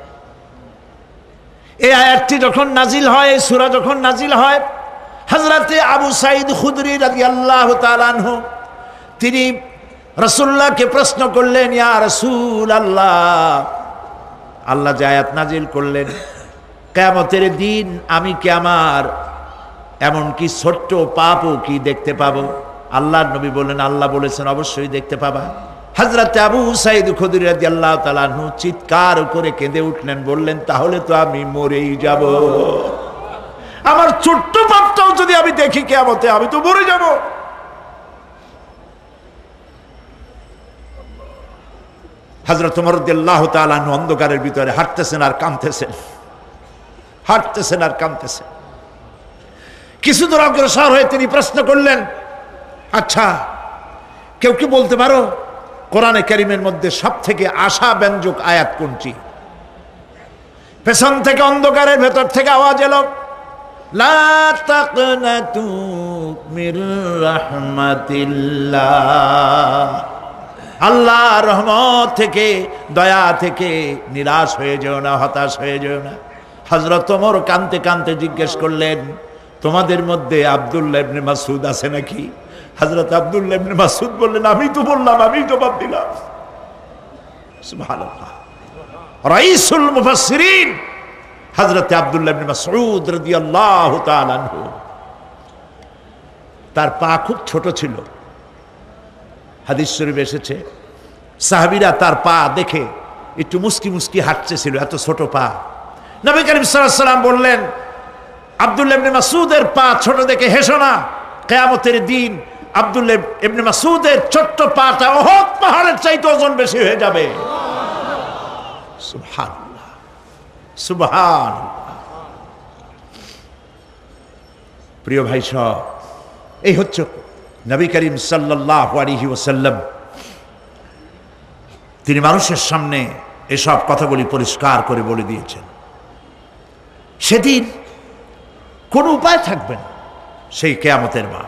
B: এই আয়াতটি যখন নাজিল হয়, এই সূরা যখন নাজিল হয়, হযরতে আবু সাঈদ খুদরি রাদিয়াল্লাহু তাআলা আনহু তিনি রাসূলুল্লাহকে প্রশ্ন করলেন ইয়া রাসূলুল্লাহ, আল্লাহ যে আয়াত নাজিল করলেন কিয়ামতের দিন আমি কি আমার এমনকি ছোট্ট পাপও কি দেখতে পাবো? আল্লাহর নবী বললেন আল্লাহ বলেছেন অবশ্যই দেখতে পাবা। হযরত আবু সাঈদ খুদরি রাদিয়াল্লাহু তাআলা আনহু চিৎকার করে কেঁদে উঠলেন, বললেন তাহলে তো আমি মরেই যাব। আমার ছোট্ট পাপটাও যদি আমি দেখি কিয়ামতে, আমি তো মরে যাব। হযরত ওমর রাদিয়াল্লাহু তাআলা আনহু অন্ধকারের ভিতরে হাঁটতেছেন আর কাঁদতেছেন, হাঁটতেছেন আর কাঁদতেছেন। কিছু দূর অগ্রসর হয়ে তিনি প্রশ্ন করলেন, আচ্ছা কেউ কি বলতে পারো কোরআনে কারীমের মধ্যে সব থেকে আশা ব্যঞ্জক আয়াত কোনটি? পেছন থেকে অন্ধকারের ভেতর থেকে আওয়াজ এলো লা তাকনাতু মির রাহমাতিল্লাহ। আল্লাহ রহমত থেকে, দয়া থেকে নিরাশ হয়ে যেও না, হতাশ হয়ে যেও না। হযরত ওমর কাঁদতে কাঁদতে জিজ্ঞেস করলেন, তোমাদের মধ্যে আব্দুল্লাহ ইবনে মাসউদ আছে নাকি? হযরত আব্দুল্লাহ ইবনে মাসউদ বললেন, আমি তো বললাম, আমি জবাব দিলাম। সুবহানাল্লাহ। রাইসুল মুফাসসিরিন হযরত আব্দুল্লাহ ইবনে মাসউদ রাদিয়াল্লাহু তাআলা আনহু, তার পা খুব ছোট ছিল। হাদিস শরীফে এসেছে সাহাবীরা তার পা দেখে একটু মুস্কি মুস্কি হাঁটতেছিল, এত ছোট পা। নবী করিম সাল্লাল্লাহু আলাইহি ওয়াসাল্লাম বললেন, আব্দুল্লাহ ইবনে মাসউদের পা ছোট দেখে হেসো না, কিয়ামতের দিন আব্দুল্লাহ ইবনে মাসউদের ছোট্ট পাটা উহুদ পাহাড়ের চাইতে ওজন বেশি হয়ে যাবে। সুবহানাল্লাহ, সুবহানাল্লাহ। প্রিয় ভাই সব, এই হচ্ছে নবী করিম সাল্লাল্লাহু আলাইহি ওয়াসাল্লাম। তিনি মানুষের সামনে এসব কথাগুলি পরিষ্কার করে বলে দিয়েছেন। সেদিন কোনো উপায় থাকবে না, সেই কিয়ামতের মাঠ।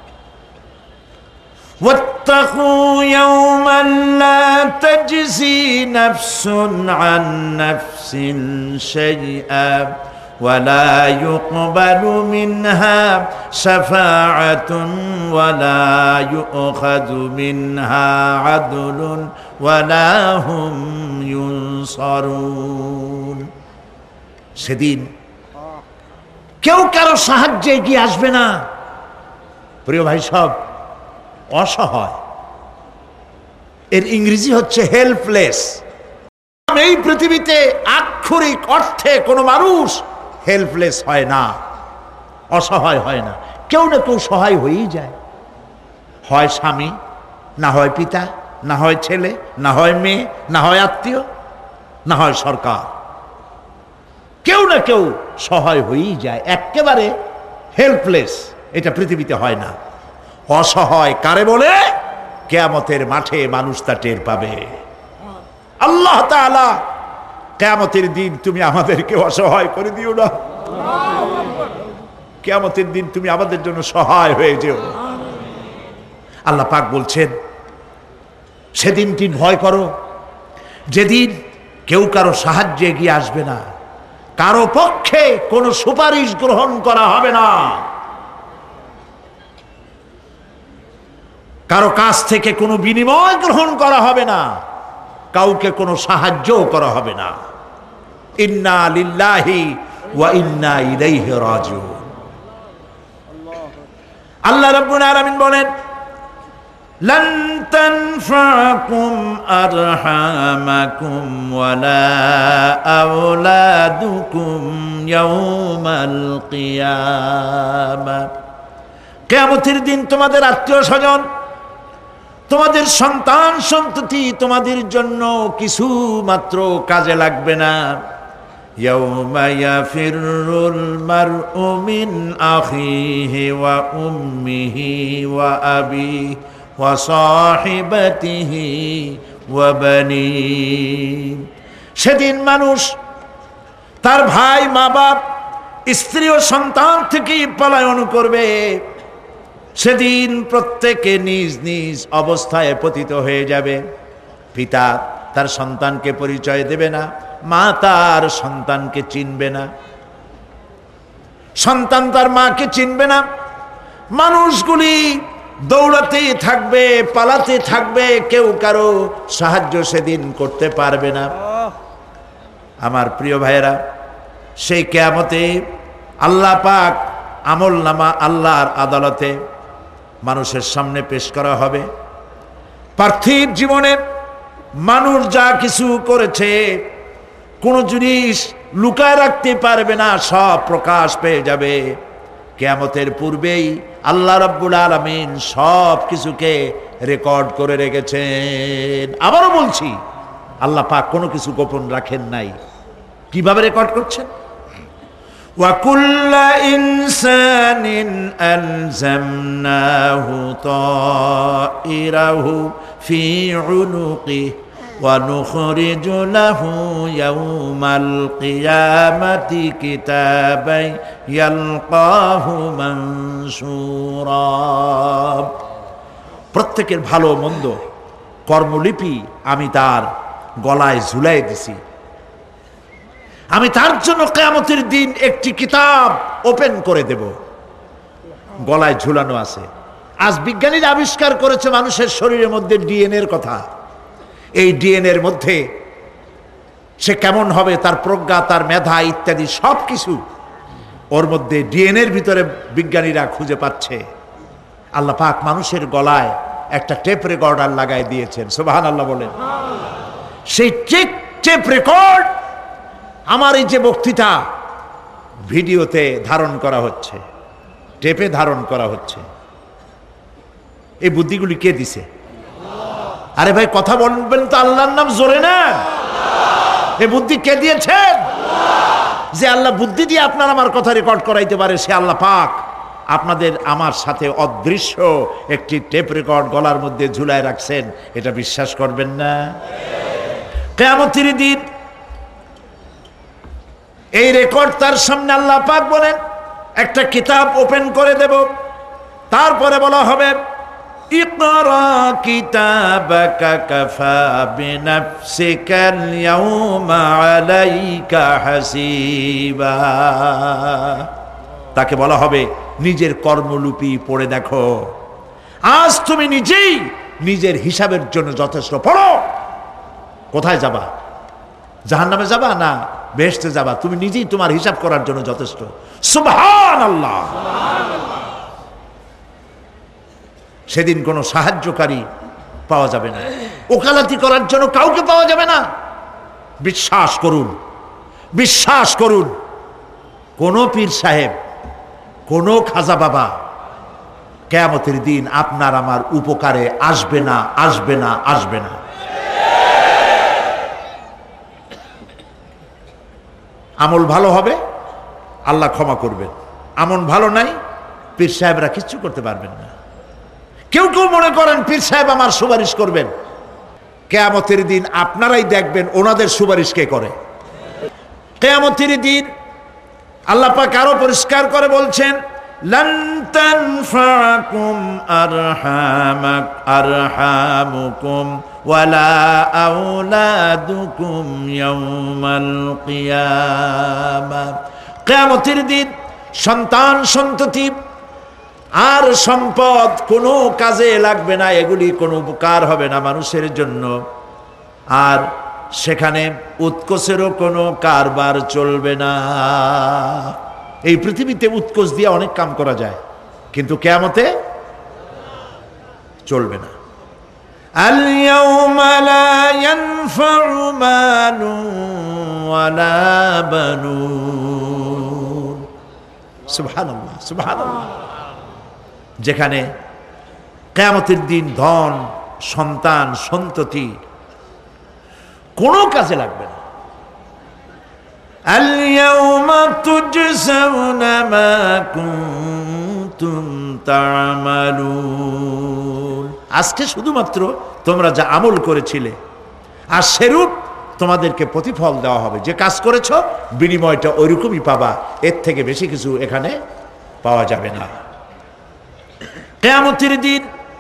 B: واتقوا يوما لا تجزي نفس عن نفس شيئا ولا يقبل منها شفاعة ولا يؤخذ منها عدل ولا هم ينصرون। সেদিন কেউ কারো সাহায্যে এগিয়ে আসবে না। প্রিয় ভাই সব, অসহায়, এর ইংরেজি হচ্ছে হেল্পলেস। এই পৃথিবীতে আক্ষরিক অর্থে কোনো মানুষ হেল্পলেস হয় না, অসহায় হয় না। কেউ না কেউ সহায় হয়েই যায়, হয় স্বামী, না হয় পিতা, না হয় ছেলে, না হয় মেয়ে, না হয় আত্মীয়, না হয় সরকার। কেউ না কেউ সহায় হয়েই যায়। একেবারে হেল্পলেস এটা পৃথিবীতে হয় না। অসহায় কারে বলে? কিয়ামতের মাঠে মানুষ তা টের পাবে। আল্লাহ তাআলা কিয়ামতের দিন তুমি আমাদেরকে অসহায় করে দিও না। কিয়ামতের দিন তুমি আমাদের জন্য সহায় হয়ে যেও। আল্লাহ পাক বলছেন, সেদিনটি ভয় করো, যেদিন কেউ কারো সাহায্যে এগিয়ে আসবে না, কারো পক্ষে কোনো সুপারিশ গ্রহণ করা হবে না, কারো কাছ থেকে কোনো বিনিময় গ্রহণ করা হবে না, কাউকে কোনো সাহায্যও করা হবে না। ইন্না লিল্লাহি ওয়া ইন্না ইলাইহি রাজিউন। আল্লাহ রাব্বুল আলামিন বলেন, লান তানফাকুম আরহামাকুম ওয়ালা আওলাদুকুম ইয়াউমাল কিয়ামা। কিয়ামতের দিন তোমাদের আত্মীয় স্বজন, তোমাদের সন্তান সন্ততি তোমাদের জন্য কিছু মাত্র কাজে লাগবে না। ইয়াউমা ইয়াফিরুল মারউ মিন আখিহি ওয়া উম্মিহি ওয়া আবিহি ওয়া সাহিবাতিহি ওয়া বানিহি। সেদিন মানুষ তার ভাই, মা বাপ, স্ত্রী ও সন্তান থেকে পলায়ন করবে। সেদিন প্রত্যেকে নিজ নিজ অবস্থায় পতিত হয়ে যাবে। পিতা তার সন্তানকে পরিচয় দেবে না, মা তার সন্তানকে চিনবে না, সন্তান তার মাকে চিনবে না। মানুষগুলি দৌড়াতে থাকবে, পালাতে থাকবে, কেউ কারো সাহায্য সেদিন করতে পারবে না। আমার প্রিয় ভাইয়েরা, সেই কিয়ামতে আল্লাহ পাক আমল নামা আল্লাহর আদালতে মানুষের সামনে পেশ করা হবে। পার্থিব জীবনে মানুষ যা কিছু করেছে কোনো জিনিস লুকায় রাখতে পারবে না, সব প্রকাশ পেয়ে যাবে। কিয়ামতের পূর্বেই আল্লাহ রাব্বুল আলামিন সব কিছুকে রেকর্ড করে রেখেছেন। আবারও বলছি, আল্লাহ পাক কোনো কিছু গোপন রাখেন নাই। কিভাবে রেকর্ড করছেন? وَكُلَّ إِنسَانٍ أَلْزَمْنَاهُ طَائِرَهُ فِي عُنُقِهِ وَنُخْرِجُ لَهُ يَوْمَ الْقِيَامَةِ كِتَابًا يَلْقَاهُ مَنشُورًا। প্রত্যেকের ভালো মন্দ কর্মলিপি আমি তার গলায় ঝুলাই দিছি। আমি তার জন্য কিয়ামতের দিন একটি কিতাব ওপেন করে দেব, গলায় ঝুলানো আছে। আজ বিজ্ঞানীরা আবিষ্কার করেছে মানুষের শরীরের মধ্যে ডিএনএ এর কথা। এই ডিএনএ এর মধ্যে সে কেমন হবে, তার প্রজ্ঞা, তার মেধা ইত্যাদি সব কিছু ওর মধ্যে ডিএনএ এর ভিতরে বিজ্ঞানীরা খুঁজে পাচ্ছে। আল্লাহ পাক মানুষের গলায় একটা টেপ রেকর্ডার লাগাই দিয়েছেন, সুবহানাল্লাহ বলেন। সেই টেপ টেপ রেকর্ড আমার এই যে বক্তৃতা ভিডিওতে ধারণ করা হচ্ছে, টেপে ধারণ করা হচ্ছে। এই বুদ্ধিগুলি কে দিছে? আরে ভাই কথা বলবেন তো আল্লাহর নাম জোরে না। এই বুদ্ধি কে দিয়েছেন? যে আল্লাহ বুদ্ধি দিয়ে আপনার আমার কথা রেকর্ড করাইতে পারে, সে আল্লাহ পাক আপনাদের আমার সাথে অদৃশ্য একটি টেপ রেকর্ড গলার মধ্যে ঝুলায় রাখছেন। এটা বিশ্বাস করবেন না? কিয়ামতের দিন এই রেকর্ড তার সামনে আল্লাহ পাক বলেন একটা কিতাব ওপেন করে দেব, তারপরে বলা হবে ইকরা কিতাবাকা কাফা বিনাফসিকাল ইয়াউমা আলাইকা হাসিবা। তাকে বলা হবে নিজের কর্মলিপি পড়ে দেখো, আজ তুমি নিজেই নিজের হিসাবের জন্য যথেষ্ট। পড়ো, কোথায় যাবা? জাহান্নামে যাবা না বেহেশতে যাবা? তুমি নিজেই তোমার হিসাব করার জন্য যথেষ্ট। সুবহানাল্লাহ। সেদিন কোনো সাহায্যকারী পাওয়া যাবে না, ওকালতি করার জন্য কাউকে পাওয়া যাবে না। বিশ্বাস করুন, বিশ্বাস করুন, কোন পীর সাহেব, কোন খাজা বাবা কিয়ামতের দিন আপনার আমার উপকারে আসবে না, আসবে না, আসবে না। আমল ভালো হবে, আল্লাহ ক্ষমা করবেন। আমল ভালো নাই, পীর সাহেবরা কিচ্ছু করতে পারবেন না। কেউ কেউ মনে করেন পীর সাহেব আমার সুপারিশ করবেন। কিয়ামতের দিন আপনারাই দেখবেন ওনাদের সুপারিশ কে করে। কিয়ামতের দিন আল্লাহ পাক আরো পরিষ্কার করে বলছেন লান তানফাকুম আরহামাক আরহামুকুম ওয়ালা আওলাদুকুম ইয়াউমাল কিয়ামা। কিয়ামতের দিন সন্তান সন্ততি আর সম্পদ কোনো কাজে লাগবে না, এগুলি কোনো উপকার হবে না মানুষের জন্য। আর সেখানে উৎকোচেরও কোনো কারবার চলবে না। এই পৃথিবীতে উৎকোচ দিয়ে অনেক কাম করা যায়, কিন্তু কিয়ামতে চলবে না। আল ইয়াউমা লা ইয়ানফাউ মালুন ওয়ালা বানুন। সুবহানাল্লাহ, সুবহানাল্লাহ। যেখানে কিয়ামতের দিন ধন, সন্তান, সন্ততি কোনো কাজে লাগবে না। আল ইয়াউমা তুজজাউনা মা কুনতুম তা'মালুন। আজকে শুধুমাত্র তোমরা যা আমল করেছিলে আর সেরূপ তোমাদেরকে প্রতিফল দেওয়া হবে। যে কাজ করেছো বিনিময়টা ওইরকমই পাবা, এর থেকে বেশি কিছু এখানে পাওয়া যাবে না। কিয়ামতের দিন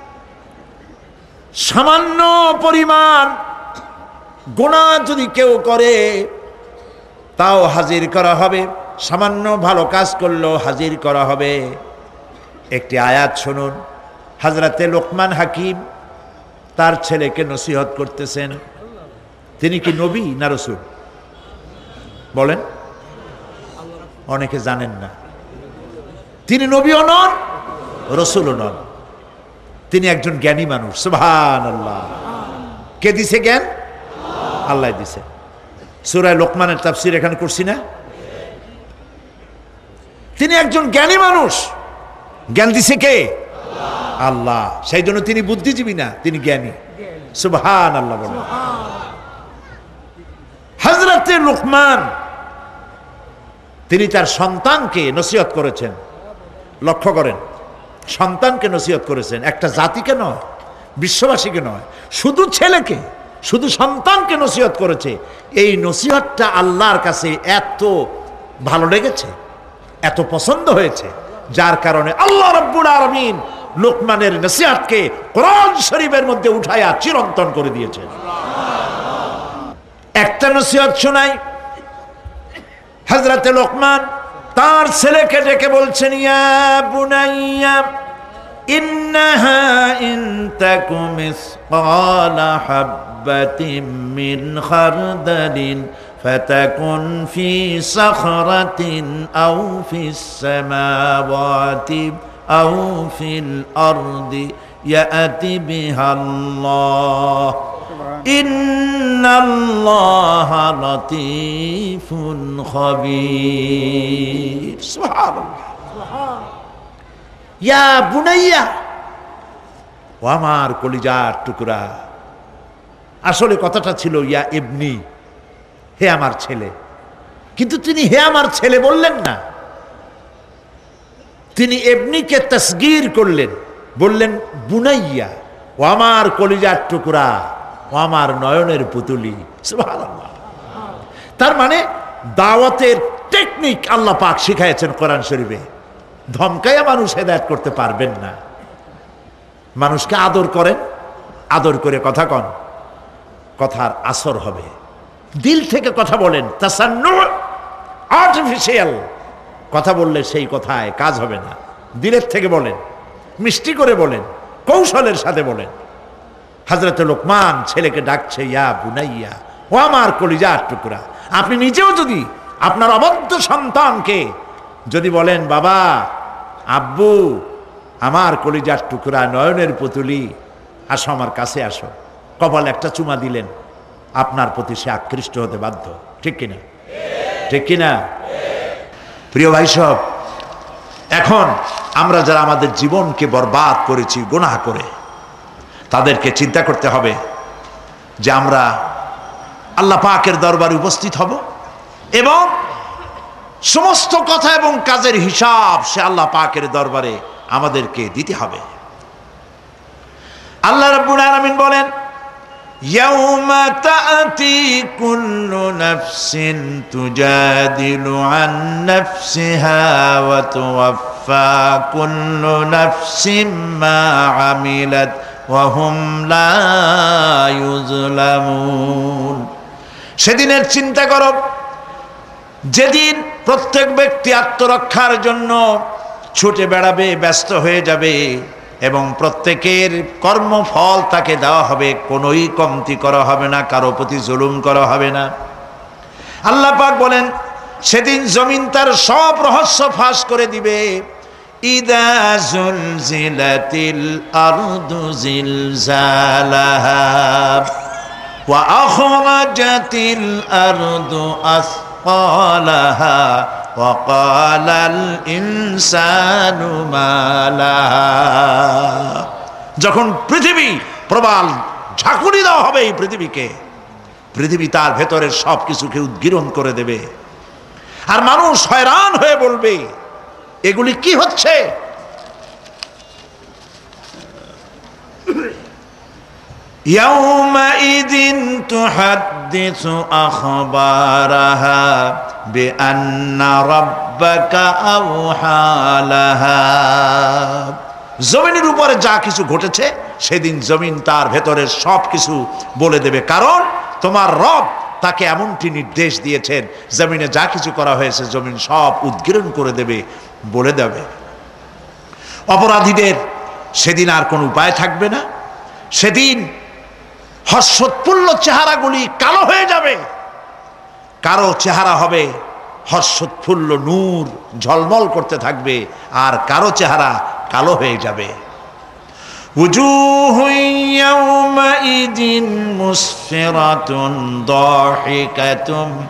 B: সামান্য পরিমাণ গুনাহ যদি কেউ করে তাও হাজির করা হবে, সামান্য ভালো কাজ করলেও হাজির করা হবে। একটি আয়াত শুনুন, হযরতে লোকমান হাকিম তার ছেলেকে নসিহত করতেছেন। তিনি কি নবী না রাসূল? বলেন, অনেকে জানেন না। তিনি নবীও নন, রাসূলও নন, তিনি একজন জ্ঞানী মানুষ। সুবহানাল্লাহ। কে দিছে জ্ঞান? আল্লাহ দিছে। সূরা লোকমানের তাফসীর এখানে করছি না? তিনি একজন জ্ঞানী মানুষ। জ্ঞান দিছে কে? আল্লাহ। সেই জন্য তিনি বুদ্ধিজীবী না, তিনি জ্ঞানী। সুবহানাল্লাহ বলেন। হযরতে লোকমান তিনি তার সন্তানকে নসিহত করেছেন। লক্ষ্য করেন, সন্তানকে নসিহত করেছেন, একটা জাতিকে নয়, বিশ্ববাসীকে নয়, শুধু ছেলেকে, শুধু সন্তানকে নসিহত করেছে। এই নসিহতটা আল্লাহর কাছে এত ভালো লেগেছে, এত পছন্দ হয়েছে, যার কারণে আল্লাহ রাব্বুল আলামিন লোকমানের নসিহতকে কোরআন শরীফের মধ্যে উঠায়া চিরন্তন করে দিয়েছেন। একটা নসিহত শোনাই। হযরতে লোকমান তার ছেলেকে ডেকে বলছেন, ইয়া বুনাইয়া ইন্নাহা ইন তাকু মিসকালা হাববাতিন মিন খারদালিন ফাতাকুন ফি সাখরাতিন আও ফিস সামাওয়াতি আও ফিল আরদি ইয়াতি বিহাল্লাহ ইন্নাল্লাহা লাতীফুন খাবীর। সুবহানাল্লাহ। ইয়া বুনাইয়া, ও আমার কলিজার টুকরা। আসলে কথাটা ছিল ইয়া ইবনি, হে আমার ছেলে, কিন্তু তিনি হে আমার ছেলে বললেন না, তিনি ইবনিকে তাসগীর করলেন, বললেন বুনাইয়া, ও আমার কলিজার টুকরা, ও আমার নয়নের পুতুলি। সুবহানাল্লাহ। তার মানে দাওয়াতের টেকনিক আল্লাহ পাক শিখাইছেন কোরআন শরীফে। ধমকাইয়া মানুষ হেদায়েত করতে পারবেন না। মানুষকে আদর করেন, আদর করে কথা কন, কথার আসর হবে। দিল থেকে কথা বলেন, তাসান্নু আর্টিফিশিয়াল কথা বললে সেই কথায় কাজ হবে না। দিলের থেকে বলেন, মিষ্টি করে বলেন, কৌশলের সাথে বলেন। হযরত লোকমান ছেলেকে ডাকছে, ইয়া বুনাইয়া, ও আমার কলিজার টুকরা। আপনি নিজেও যদি আপনার অবদ্ধ সন্তানকে যদি বলেন, বাবা, আব্বু, আমার কলিজার টুকরা, নয়নের পুতুলি, আসো আমার কাছে আসো, কপালে একটা চুমা দিলেন, আপনার প্রতি সে আকৃষ্ট হতে বাধ্য। ঠিক কিনা? ঠিক কিনা? প্রিয় ভাই সব, এখন আমরা যারা আমাদের জীবনকে বরবাদ করেছি গুনাহ করে, তাদেরকে চিন্তা করতে হবে যে আমরা আল্লাহ পাকের দরবারে উপস্থিত হব এবং সমস্ত কথা এবং কাজের হিসাব সে আল্লাহ পাকের দরবারে আমাদেরকে দিতে হবে। আল্লাহ রাব্বুল আলামিন বলেন, ইয়াউমা তা'তি কুল্লু নাফসিন তুজাদিলু আন নাফসিহা ওয়া তুওয়াফফা কুল্লু নাফসিন মা আমিলাত ওয়া হুম লা ইউযলামুন। সেদিনের চিন্তা করো যেদিন প্রত্যেক ব্যক্তি আত্মরক্ষার জন্য ছুটে বেড়াবে, ব্যস্ত হয়ে যাবে এবং প্রত্যেকের কর্মফল তাকে দেওয়া হবে, কোনোই কমতি করা হবে না, কারো প্রতি জুলুম করা হবে না। আল্লাহ পাক বলেন, সেদিন জমিন তার সব রহস্য ফাঁস করে দিবে। ইদা জুলজিলাতিল আরদু জিলজালাহা ওয়া আখরাজাতিল আরদু আসফালাহা ওয়া ক্বালাল ইনসানু মা লাহা। যখন পৃথিবী প্রবাল ঝাঁকুনি দেওয়া হবে এই পৃথিবীকে, পৃথিবী তার ভেতরের সব কিছুকে উদ্গীরণ করে দেবে, আর মানুষ হয়রান হয়ে বলবে, এগুলি কি হচ্ছে? ইয়াউমাইযিন তুহাদ্দিসু আখবারাহা বিআন্না রাব্বাকা আওহা লাহা। জমিনের উপরে যা কিছু ঘটেছে সেদিন জমিন তার ভেতরের সব কিছু বলে দেবে, কারণ তোমার রব তাকে এমনটি নির্দেশ দিয়েছেন, জমিনে যা কিছু করা হয়েছে জমিন সব উদ্গীরণ করে দেবে, বলে দেবে। অপরাধীদের সেদিন আর কোনো উপায় থাকবে না। সেদিন হর্ষোৎফুল্ল চেহারাগুলি কালো হয়ে যাবে, কারো চেহারা হবে হর্ষোৎফুল্ল নূর ঝলমল করতে থাকবে, আর কারো চেহারা কালো হয়ে যাবে। وجوه يومئذ مسفرة ضاحكة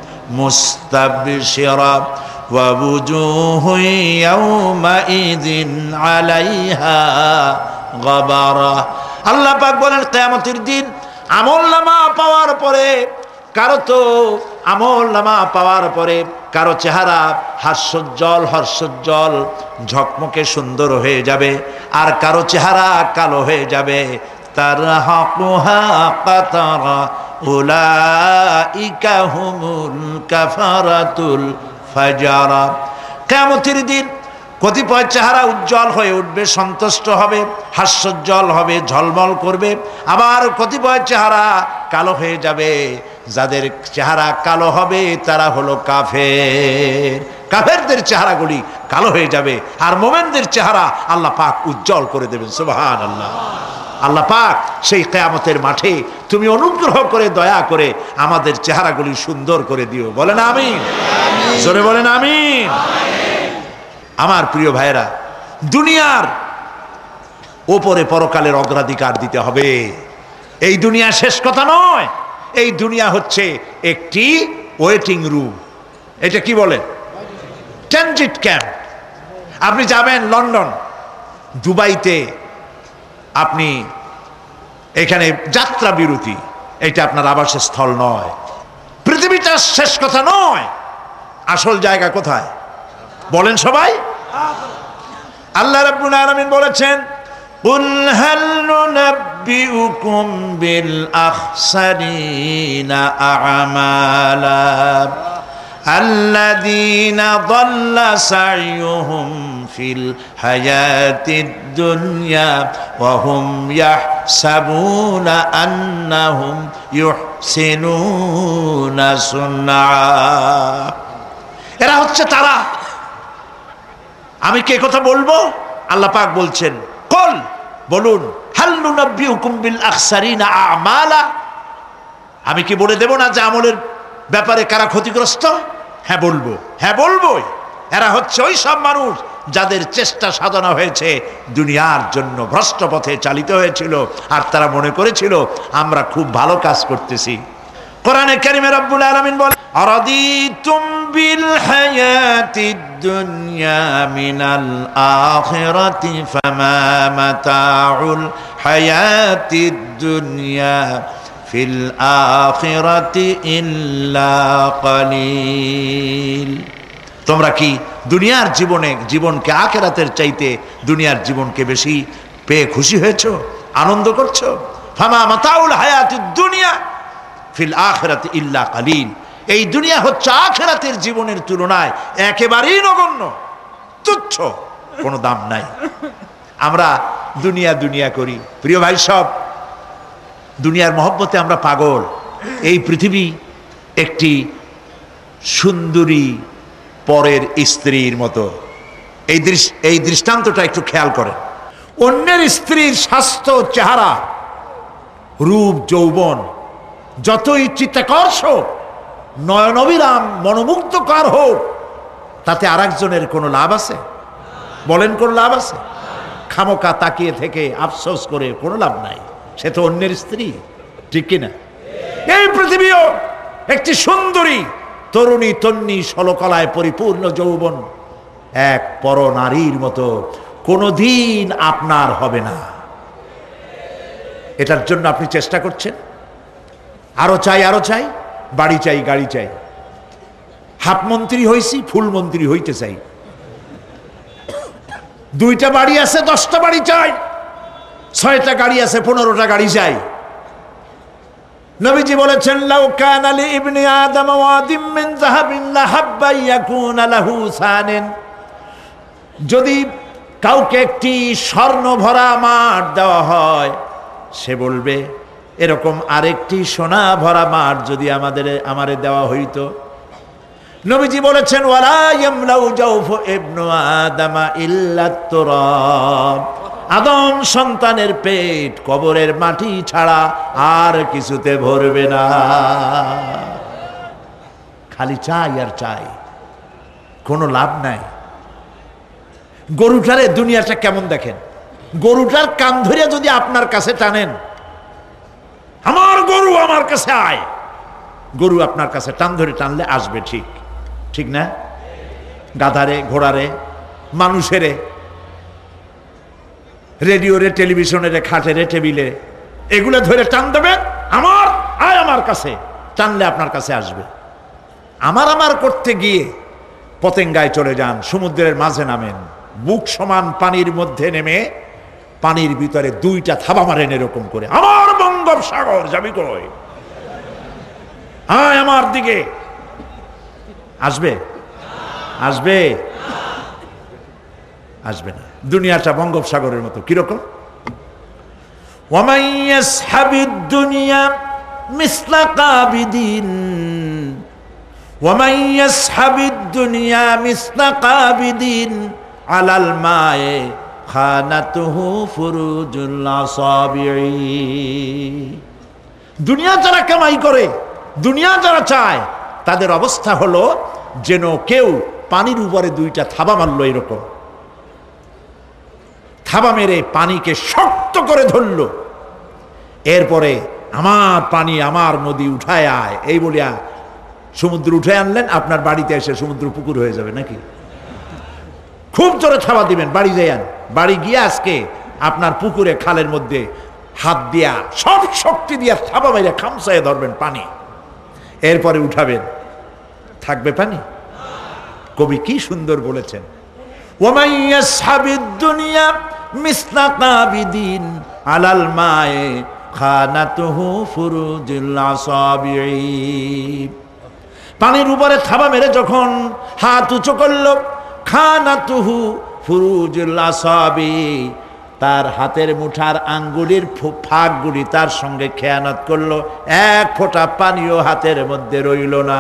B: مستبشرة ووجوه يومئذ عليها غبرة। আল্লাহ পাক বলেন, কিয়ামতের দিন আমলনামা পাওয়ার পরে কারো তো আমলনামা পাওয়ার পরে কারো চেহারা হাস্যোজ্জ্বল হর্ষোজ্জ্বল ঝকমকে সুন্দর হয়ে যাবে, আর কারো চেহারা কালো হয়ে যাবে। তারহাকুহা কাতারা উলাইকা হুমুল কাফারাতুল ফাজারা। কিয়ামতের দিন কতিপয় চেহারা উজ্জ্বল হয়ে উঠবে, সন্তুষ্ট হবে, হাস্যোজ্জ্বল হবে, ঝলমল করবে। আবার কতিপয় চেহারা কালো হয়ে যাবে। যাদের চেহারা কালো হবে তারা হলো কাফের। কাফেরদের চেহারাগুলি কালো হয়ে যাবে, আর মোমেনদের চেহারা আল্লাহ পাক উজ্জ্বল করে দেবেন। সুবহানাল্লাহ। আল্লাহ পাক সেই কিয়ামতের মাঠে তুমি অনুগ্রহ করে দয়া করে আমাদের চেহারাগুলি সুন্দর করে দিও। বলেন আমিন, জোরে বলেন আমিন। আমার প্রিয় ভাইয়েরা, দুনিয়ার ওপরে পরকালের অগ্রাধিকার দিতে হবে। এই দুনিয়া শেষ কথা নয়। এই দুনিয়া হচ্ছে একটি ওয়েটিং রুম। এটা কি বলে? Transit camp. আপনি যাবেন লন্ডন, দুবাইতে, আপনি এখানে যাত্রা বিরতি, এটা আপনার আবাসের স্থল নয়। পৃথিবীটা শেষ কথা নয়। আসল জায়গা কোথায় বলেন সবাই? আল্লাহ রাব্বুল আলামিন বলেছেন, কুল হাল নুনাব্বিউকুম বিল আখসারিনা আ'মালা আল্লাযীনা দাল্লা সা'য়ুহুম ফিল হায়াতিদ দুনিয়া ওয়া হুম ইয়াহসাবুনা আন্নাহুম ইউহসিনুনা সুন্না। এরা হচ্ছে তারা। আমি কে কথা বলবো? আল্লাহ পাক বলছেন, কুল, বলুন, হাল নুনাব্বিউকুম বিল আখসারিনা আ'মালা। আমি কি বলে দেব না যে আমলের ব্যাপারে কারা ক্ষতিগ্রস্ত? হ্যাঁ বলবো, হ্যাঁ বলবোই। এরা হচ্ছে ওই সব মানুষ যাদের চেষ্টা সাধনা হয়েছে দুনিয়ার জন্য, ভ্রষ্ট পথে চালিত হয়েছিল, আর তারা মনে করেছিল আমরা খুব ভালো কাজ করতেছি। কোরআনে কারিমে রব্বুল আলামিন বলেন, আরাদিতুম বিল হায়াতিদ দুনিয়া মিনাল আখিরাতি ফামা মাতাউল হায়াতিদ দুনিয়া ফিল আখিরাতি ইল্লা কালিল। তোমরা কি দুনিয়ার জীবনে জীবনকে আখিরাতের চাইতে দুনিয়ার জীবনকে বেশি পেয়ে খুশি হয়েছো, আনন্দ করছো? ফামা মাতাউল হায়াতিদ দুনিয়া ফিল আখিরাতি ইল্লা কালিল। এই দুনিয়া হচ্ছে আখিরাতের জীবনের তুলনায় একেবারেই নগণ্য, তুচ্ছ, কোনো দাম নাই। আমরা দুনিয়া দুনিয়া করি। প্রিয় ভাই, সব দুনিয়ার মহব্বতে আমরা পাগল। এই পৃথিবী একটি সুন্দরী পরের স্ত্রীর মতো। এই দৃশ্য এই দৃষ্টান্তটা একটু খেয়াল করেন। অন্যের স্ত্রীর স্বাস্থ্য, চেহারা, রূপ, যৌবন যতই চিত্তাকর্ষক, নয়নবিরাম, মনোমুগ্ধকর হোক, তাতে আরেকজনের কোনো লাভ আছে? বলেন, কোন লাভ আছে? খামোকা তাকিয়ে থেকে আফসোস করে কোনো লাভ নাই। সে তো অন্যের স্ত্রী, ঠিক কিনা? এই পৃথিবীও একটি সুন্দরী তরুণী, তন্নি, ষোলকলায় পরিপূর্ণ যৌবন এক পর নারীর মতো কোনোদিন আপনার হবে না। এটার জন্য আপনি চেষ্টা করছেন, আরো চাই, আরো চাই, বাড়ি চাই, গাড়ি চাই। হাফ মন্ত্রী হইছি, ফুল মন্ত্রী হইতে চাই। দুইটা বাড়ি আছে, দশটা বাড়ি চাই। ছয়টা গাড়ি আছে, পনেরোটা গাড়ি চাই। নবীজি বলেছেন, লাউ কানা লি ইবনি আদম ওয়াদিম মিন যাহাবিন লাহাব্বা ইয়াকুনা লাহু সানিন। যদি কাউকে একটি স্বর্ণ ভরা মাঠ দেওয়া হয়, সে বলবে এরকম আরেকটি সোনা ভরা মাঠ যদি আমাদের আমারে দেওয়া হইতো। নবীজি বলেছেন, ওয়ালা ইয়ামলাউ জাওফু ইবনু আদামা ইল্লা তুরাব। আদম সন্তানের পেট কবরের মাটি ছাড়া আর কিছুতে ভরবে না। খালি চাই আর চাই, কোনো লাভ নাই। গরুটারে দুনিয়াটা কেমন দেখেন? গরুটার কান ধরে যদি আপনার কাছে টানেন, আমার গরু আমার কাছে আয়, গরু আপনার কাছে টান ধরে টানলে আসবে, ঠিক ঠিক না? গাধারে, ঘোড়ারে, মানুষেরে, রেডিওরে, টেলিভিশনের, খাটেরে, টেবিলে, এগুলো ধরে টান দেবেন, আমার আয় আমার কাছে, টানলে আপনার কাছে আসবে। আমার আমার করতে গিয়ে পতেঙ্গায় চলে যান, সমুদ্রের মাঝে নামেন, বুক সমান পানির মধ্যে নেমে পানির ভিতরে দুইটা থাবা মারেন এরকম করে, আমার বঙ্গোপসাগর যাবি কই, আয় আমার দিকে, আসবে? আসবে? আসবে না। দুনিয়াটা বঙ্গোপসাগরের মতো, কিরকম? ওয়ামান ইয়াসহাবিদ দুনিয়া মিসলা কাবিদিন ওয়ামান ইয়াসহাবিদ দুনিয়া মিসলা কাবিদিন আলাল মায়ে খানাতুহু ফুরুজুল আসাবিঈ। দুনিয়া যারা কামাই করে, দুনিয়া যারা চায়, তাদের অবস্থা হলো যেন কেউ পানির উপরে দুইটা থাবা মারল, এরকম থাবা মেরে পানিকে শক্ত করে ধরল, এরপরে আমার পানি আমার নদী উঠায় আয় এই বলিয়া সমুদ্র উঠে আনলেন, আপনার বাড়িতে এসে সমুদ্র পুকুর হয়ে যাবে নাকি? খুব জোরে থাবা দিবেন, বাড়ি যাইয়ান, বাড়ি গিয়ে আজকে আপনার পুকুরে খালের মধ্যে হাত দিয়া সব শক্তি দিয়া থাবা মাইরা খামসায় ধরবেন পানি, এরপরে উঠাবেন, থাকবে পানি? কবি কি সুন্দর বলেছেন, ওয়ামান ইয়াসহাবিদ দুনিয়া মিসলা কাবিদিন আলাল মায়ে খানাতুহু ফুরুজুল আসাবিঈ। পানির উপরে থাবা মেরে যখন হাত উঁচু করল, খানাতুহু ফুরুজুল আসাবিঈ, তার হাতের মুঠার আঙ্গুলির ফাঁকগুলি তার সঙ্গে খেয়ানত করলো, এক ফোঁটা পানিও হাতের মধ্যে রইল না,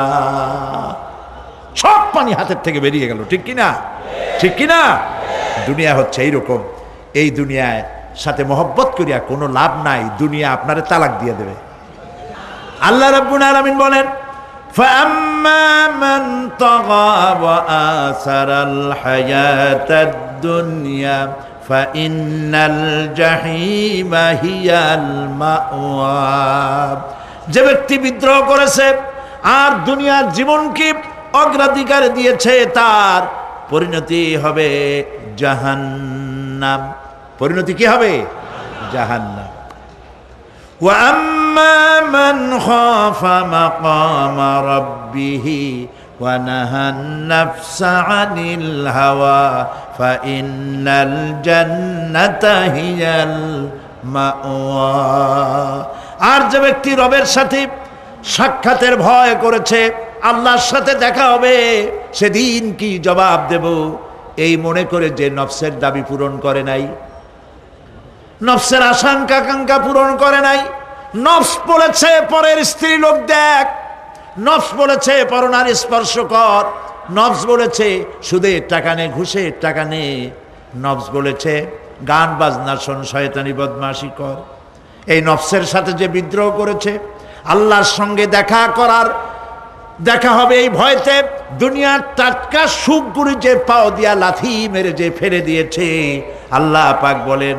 B: সব পানি হাতের থেকে বেরিয়ে গেল। ঠিক কিনা? ঠিক কিনা? দুনিয়া হচ্ছে এইরকম। এই দুনিয়ায় সাথে মহব্বত করিয়া কোনো লাভ নাই, দুনিয়া আপনারে তালাক দিয়ে দেবে। আল্লাহ রাব্বুল আলামিন বলেন, فَأَمَّا مَنْ طَغَى وَآثَرَ الْحَيَاةَ الدُّنْيَا فَإِنَّ الْجَحِيمَ هِيَ الْمَأْوَى। যে ব্যক্তি বিদ্রোহ করেছে আর দুনিয়ার জীবনকে অগ্রাধিকার দিয়েছে, তার পরিণতি হবে জাহান্নাম। পরিণতি কি হবে? জাহান্নাম। وَأَمَّا مَنْ خَافَ مَقَامَ رَبِّهِ وَنَهَى النَّفْسَ عَنِ الْهَوَى فَإِنَّ الْجَنَّةَ هِيَ الْمَأْوَى। আর যে ব্যক্তি রবের সাথে সাক্ষাতের ভয় করেছে, আল্লাহর সাথে দেখা হবে, সেদিন কি জবাব দেব এই মনে করে যে নফসের দাবি পূরণ করে নাই, নফসের আশঙ্কা আকাঙ্ক্ষা পূরণ করে নাই, নফস বলেছে পরের স্ত্রী লোক দেখ, নফস বলেছে পরনারী স্পর্শ কর, নফস বলেছে সুদের টাকা নে, ঘুষের টাকা নে, নফস বলেছে গান বাজনা শোন, শয়তানি বদমাশি কর। এই নফসের সাথে যে বিদ্রোহ করেছে, আল্লাহর সঙ্গে দেখা করার দেখা হবে এই ভয়তে, দুনিয়ার টাটকা সুখগুলি যে পাও দিয়া লাথি মেরে যে ফেলে দিয়েছে, আল্লাহ পাক বলেন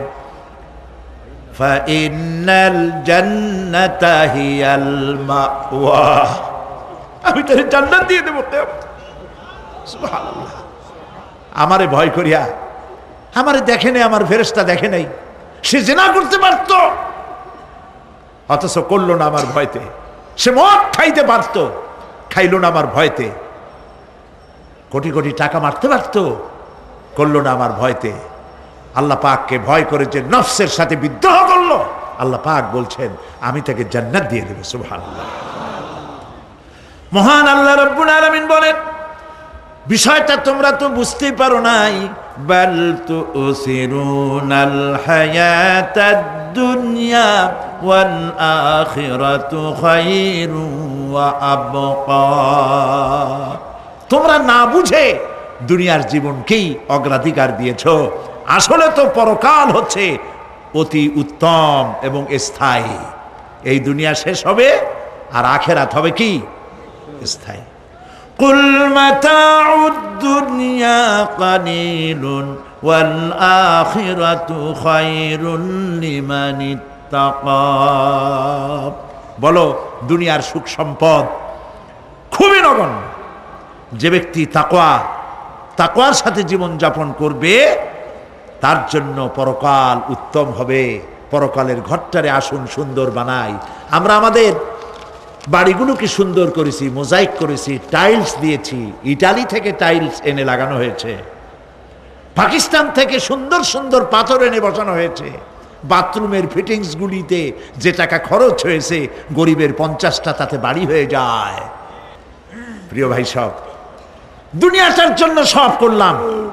B: ফাইনাল জান্নাতা হিয়াল মাওয়া, আমি তোরে জান্নাত দিয়ে দেব। সুবহানাল্লাহ। আমারে ভয় করিয়া, আমারে দেখে নাই, আমার ফেরেশতা দেখে নাই, সে জিনা করতে পারত, অথচ করলো না আমার ভয়তে। সে মদ খাইতে পারত, খাইলো না আমার ভয়তে। কোটি কোটি টাকা মারতে পারত, করলো না আমার ভয়তে। আল্লাহ পাককে ভয় করে যে নফসের সাথে বিদ্রোহ করলো, আল্লাহ পাক বলছেন আমি তাকে জান্নাত দিয়ে দেব। সুবহানাল্লাহ। মহান আল্লাহ রাব্বুল আলামিন বলেন, বিষয়টা তোমরা তো বুঝতেই পারো নাই, বাল তুসিরুনাল হায়াতাদ দুনিয়া ওয়াল আখিরাতু খায়রুন ওয়া আবকা। তোমরা না বুঝে দুনিয়ার জীবনকেই অগ্রাধিকার দিয়েছো, আসলে তো পরকাল হচ্ছে অতি উত্তম এবং স্থায়ী। এই দুনিয়া শেষ হবে আর আখিরাত হবে কি? স্থায়ী। কুল মাতাউদ দুনিয়া কালিলুন ওয়াল আখিরাতু খায়রুন লিমান ইত্তাকা। বলো দুনিয়ার সুখ সম্পদ খুবই নগণ্য। যে ব্যক্তি তাকওয়া তাকওয়ার সাথে জীবন যাপন করবে, তার জন্য পরকাল উত্তম হবে। পরকালের ঘরটারে আসুন সুন্দর বানাই। আমরা আমাদের বাড়িগুলোকে সুন্দর করেছি, মোজাইক করেছি, টাইলস দিয়েছি, ইটালি থেকে টাইলস এনে লাগানো হয়েছে, পাকিস্তান থেকে সুন্দর সুন্দর পাথর এনে বসানো হয়েছে। বাথরুমের ফিটিংসগুলিতে যে টাকা খরচ হয়েছে, গরিবের পঞ্চাশটা তাতে বাড়ি হয়ে যায়। প্রিয় ভাই, সব দুনিয়াটার জন্য সব করলাম,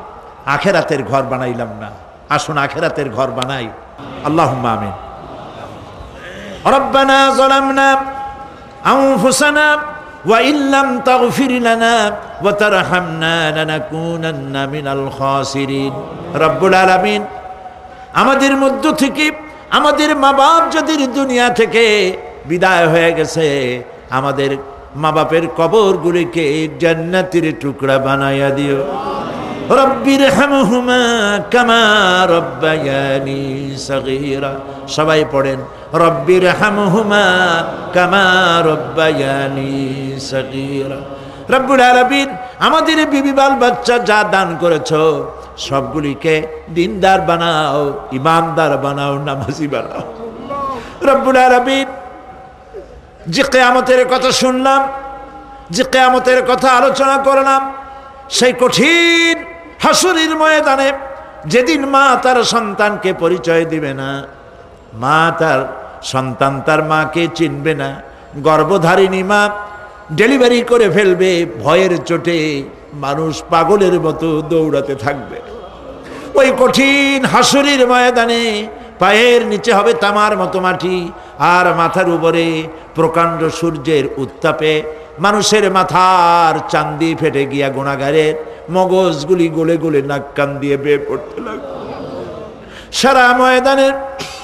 B: আখেরাতের ঘর বানাইলাম না। আসুন আখেরাতের ঘর বানাই। আল্লাহুম্মা আমিন। রব্বানা যালামনা আনফুসানা ওয়া ইল্লাম তাগফির লানা ওয়া তারহামনা লানাকুনান্না মিনাল খাসিরিন। রব্বুল আলামিন, আমাদের মধ্য থেকে আমাদের মা বাপ যদি দুনিয়া থেকে বিদায় হয়ে গেছে, আমাদের মা বাপের কবরগুলিকে জান্নাতের টুকরা বানাইয়া দিও। রব্বির হামহুমা কামা রব্বায়ানি সগীরা। সবাই পড়েন, রব্বির হামহুমা কামা রব্বায়ানি সগীরা। রব্বুল আলামিন, আমাদের বিবি বাল বাচ্চা যা দান করেছো সবগুলিকে দিনদার বানাও, ইমানদার বানাও, নামাজি বানাও। রব্বুল আলামিন, যে কিয়ামতের কথা শুনলাম, যে কিয়ামতের কথা আলোচনা করলাম, সেই কঠিন হাসরের ময়দানে যেদিন মা তার সন্তানকে পরিচয় দিবে না, মা তার সন্তান তার মাকে চিনবে না, গর্ভধারিণী মা ডেলিভারি করে ফেলবে, ভয়ের চোটে মানুষ পাগলের মতো দৌড়াতে থাকবে। ওই কঠিন হাসরের ময়দানে পায়ের নিচে হবে তামার মতো মাটি, আর মাথার উপরে প্রকাণ্ড সূর্যের উত্তাপে মানুষের মাথার চান্দি ফেটে গিয়া গুনাহগারের মগজগুলি গলে গলে নাক কান দিয়ে বেয়ে পড়তে লাগবে। সারা ময়দানের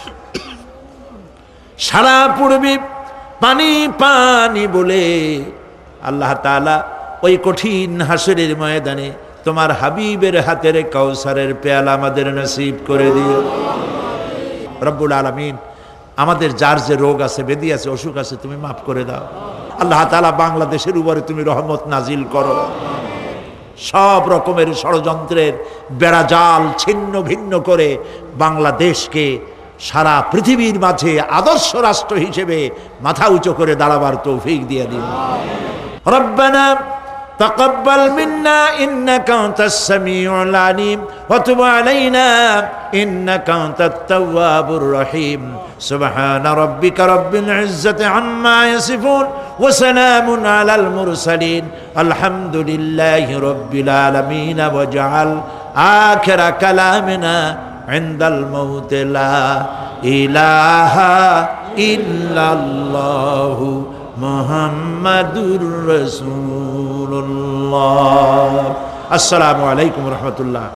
B: সারা পূর্বে পানি পানি বলে আল্লাহ তাআলা ওই কঠিন হাসরের ময়দানে তোমার হাবিবের হাতের কাউসারের পেয়ালা আমাদের নসিব করে দিও। রব্বুল আলামিন, আমাদের যার যে রোগ আছে, ব্যাধি আছে, অসুখ আছে, তুমি মাফ করে দাও। আল্লাহ তাআলা বাংলাদেশের উপরে তুমি রহমত নাজিল করো। সব রকমের ষড়যন্ত্রের বেড়াজাল ছিন্ন ভিন্ন করে বাংলাদেশকে সারা পৃথিবীর মাঝে আদর্শ রাষ্ট্র হিসেবে মাথা উঁচু করে দাঁড়াবার তৌফিক দিয়ে দিও। রব্বানা تقبل منا إنك أنت السميع العليم وتب علينا إنك أنت التواب الرحيم سبحان ربك رب العزة عما يصفون وسلام على المرسلين الحمد لله رب العالمين واجعل آخر كلامنا عند الموت لا إله إلا الله মুহাম্মাদুর রাসূলুল্লাহ। আসসালামু আলাইকুম ওয়া রাহমাতুল্লাহ।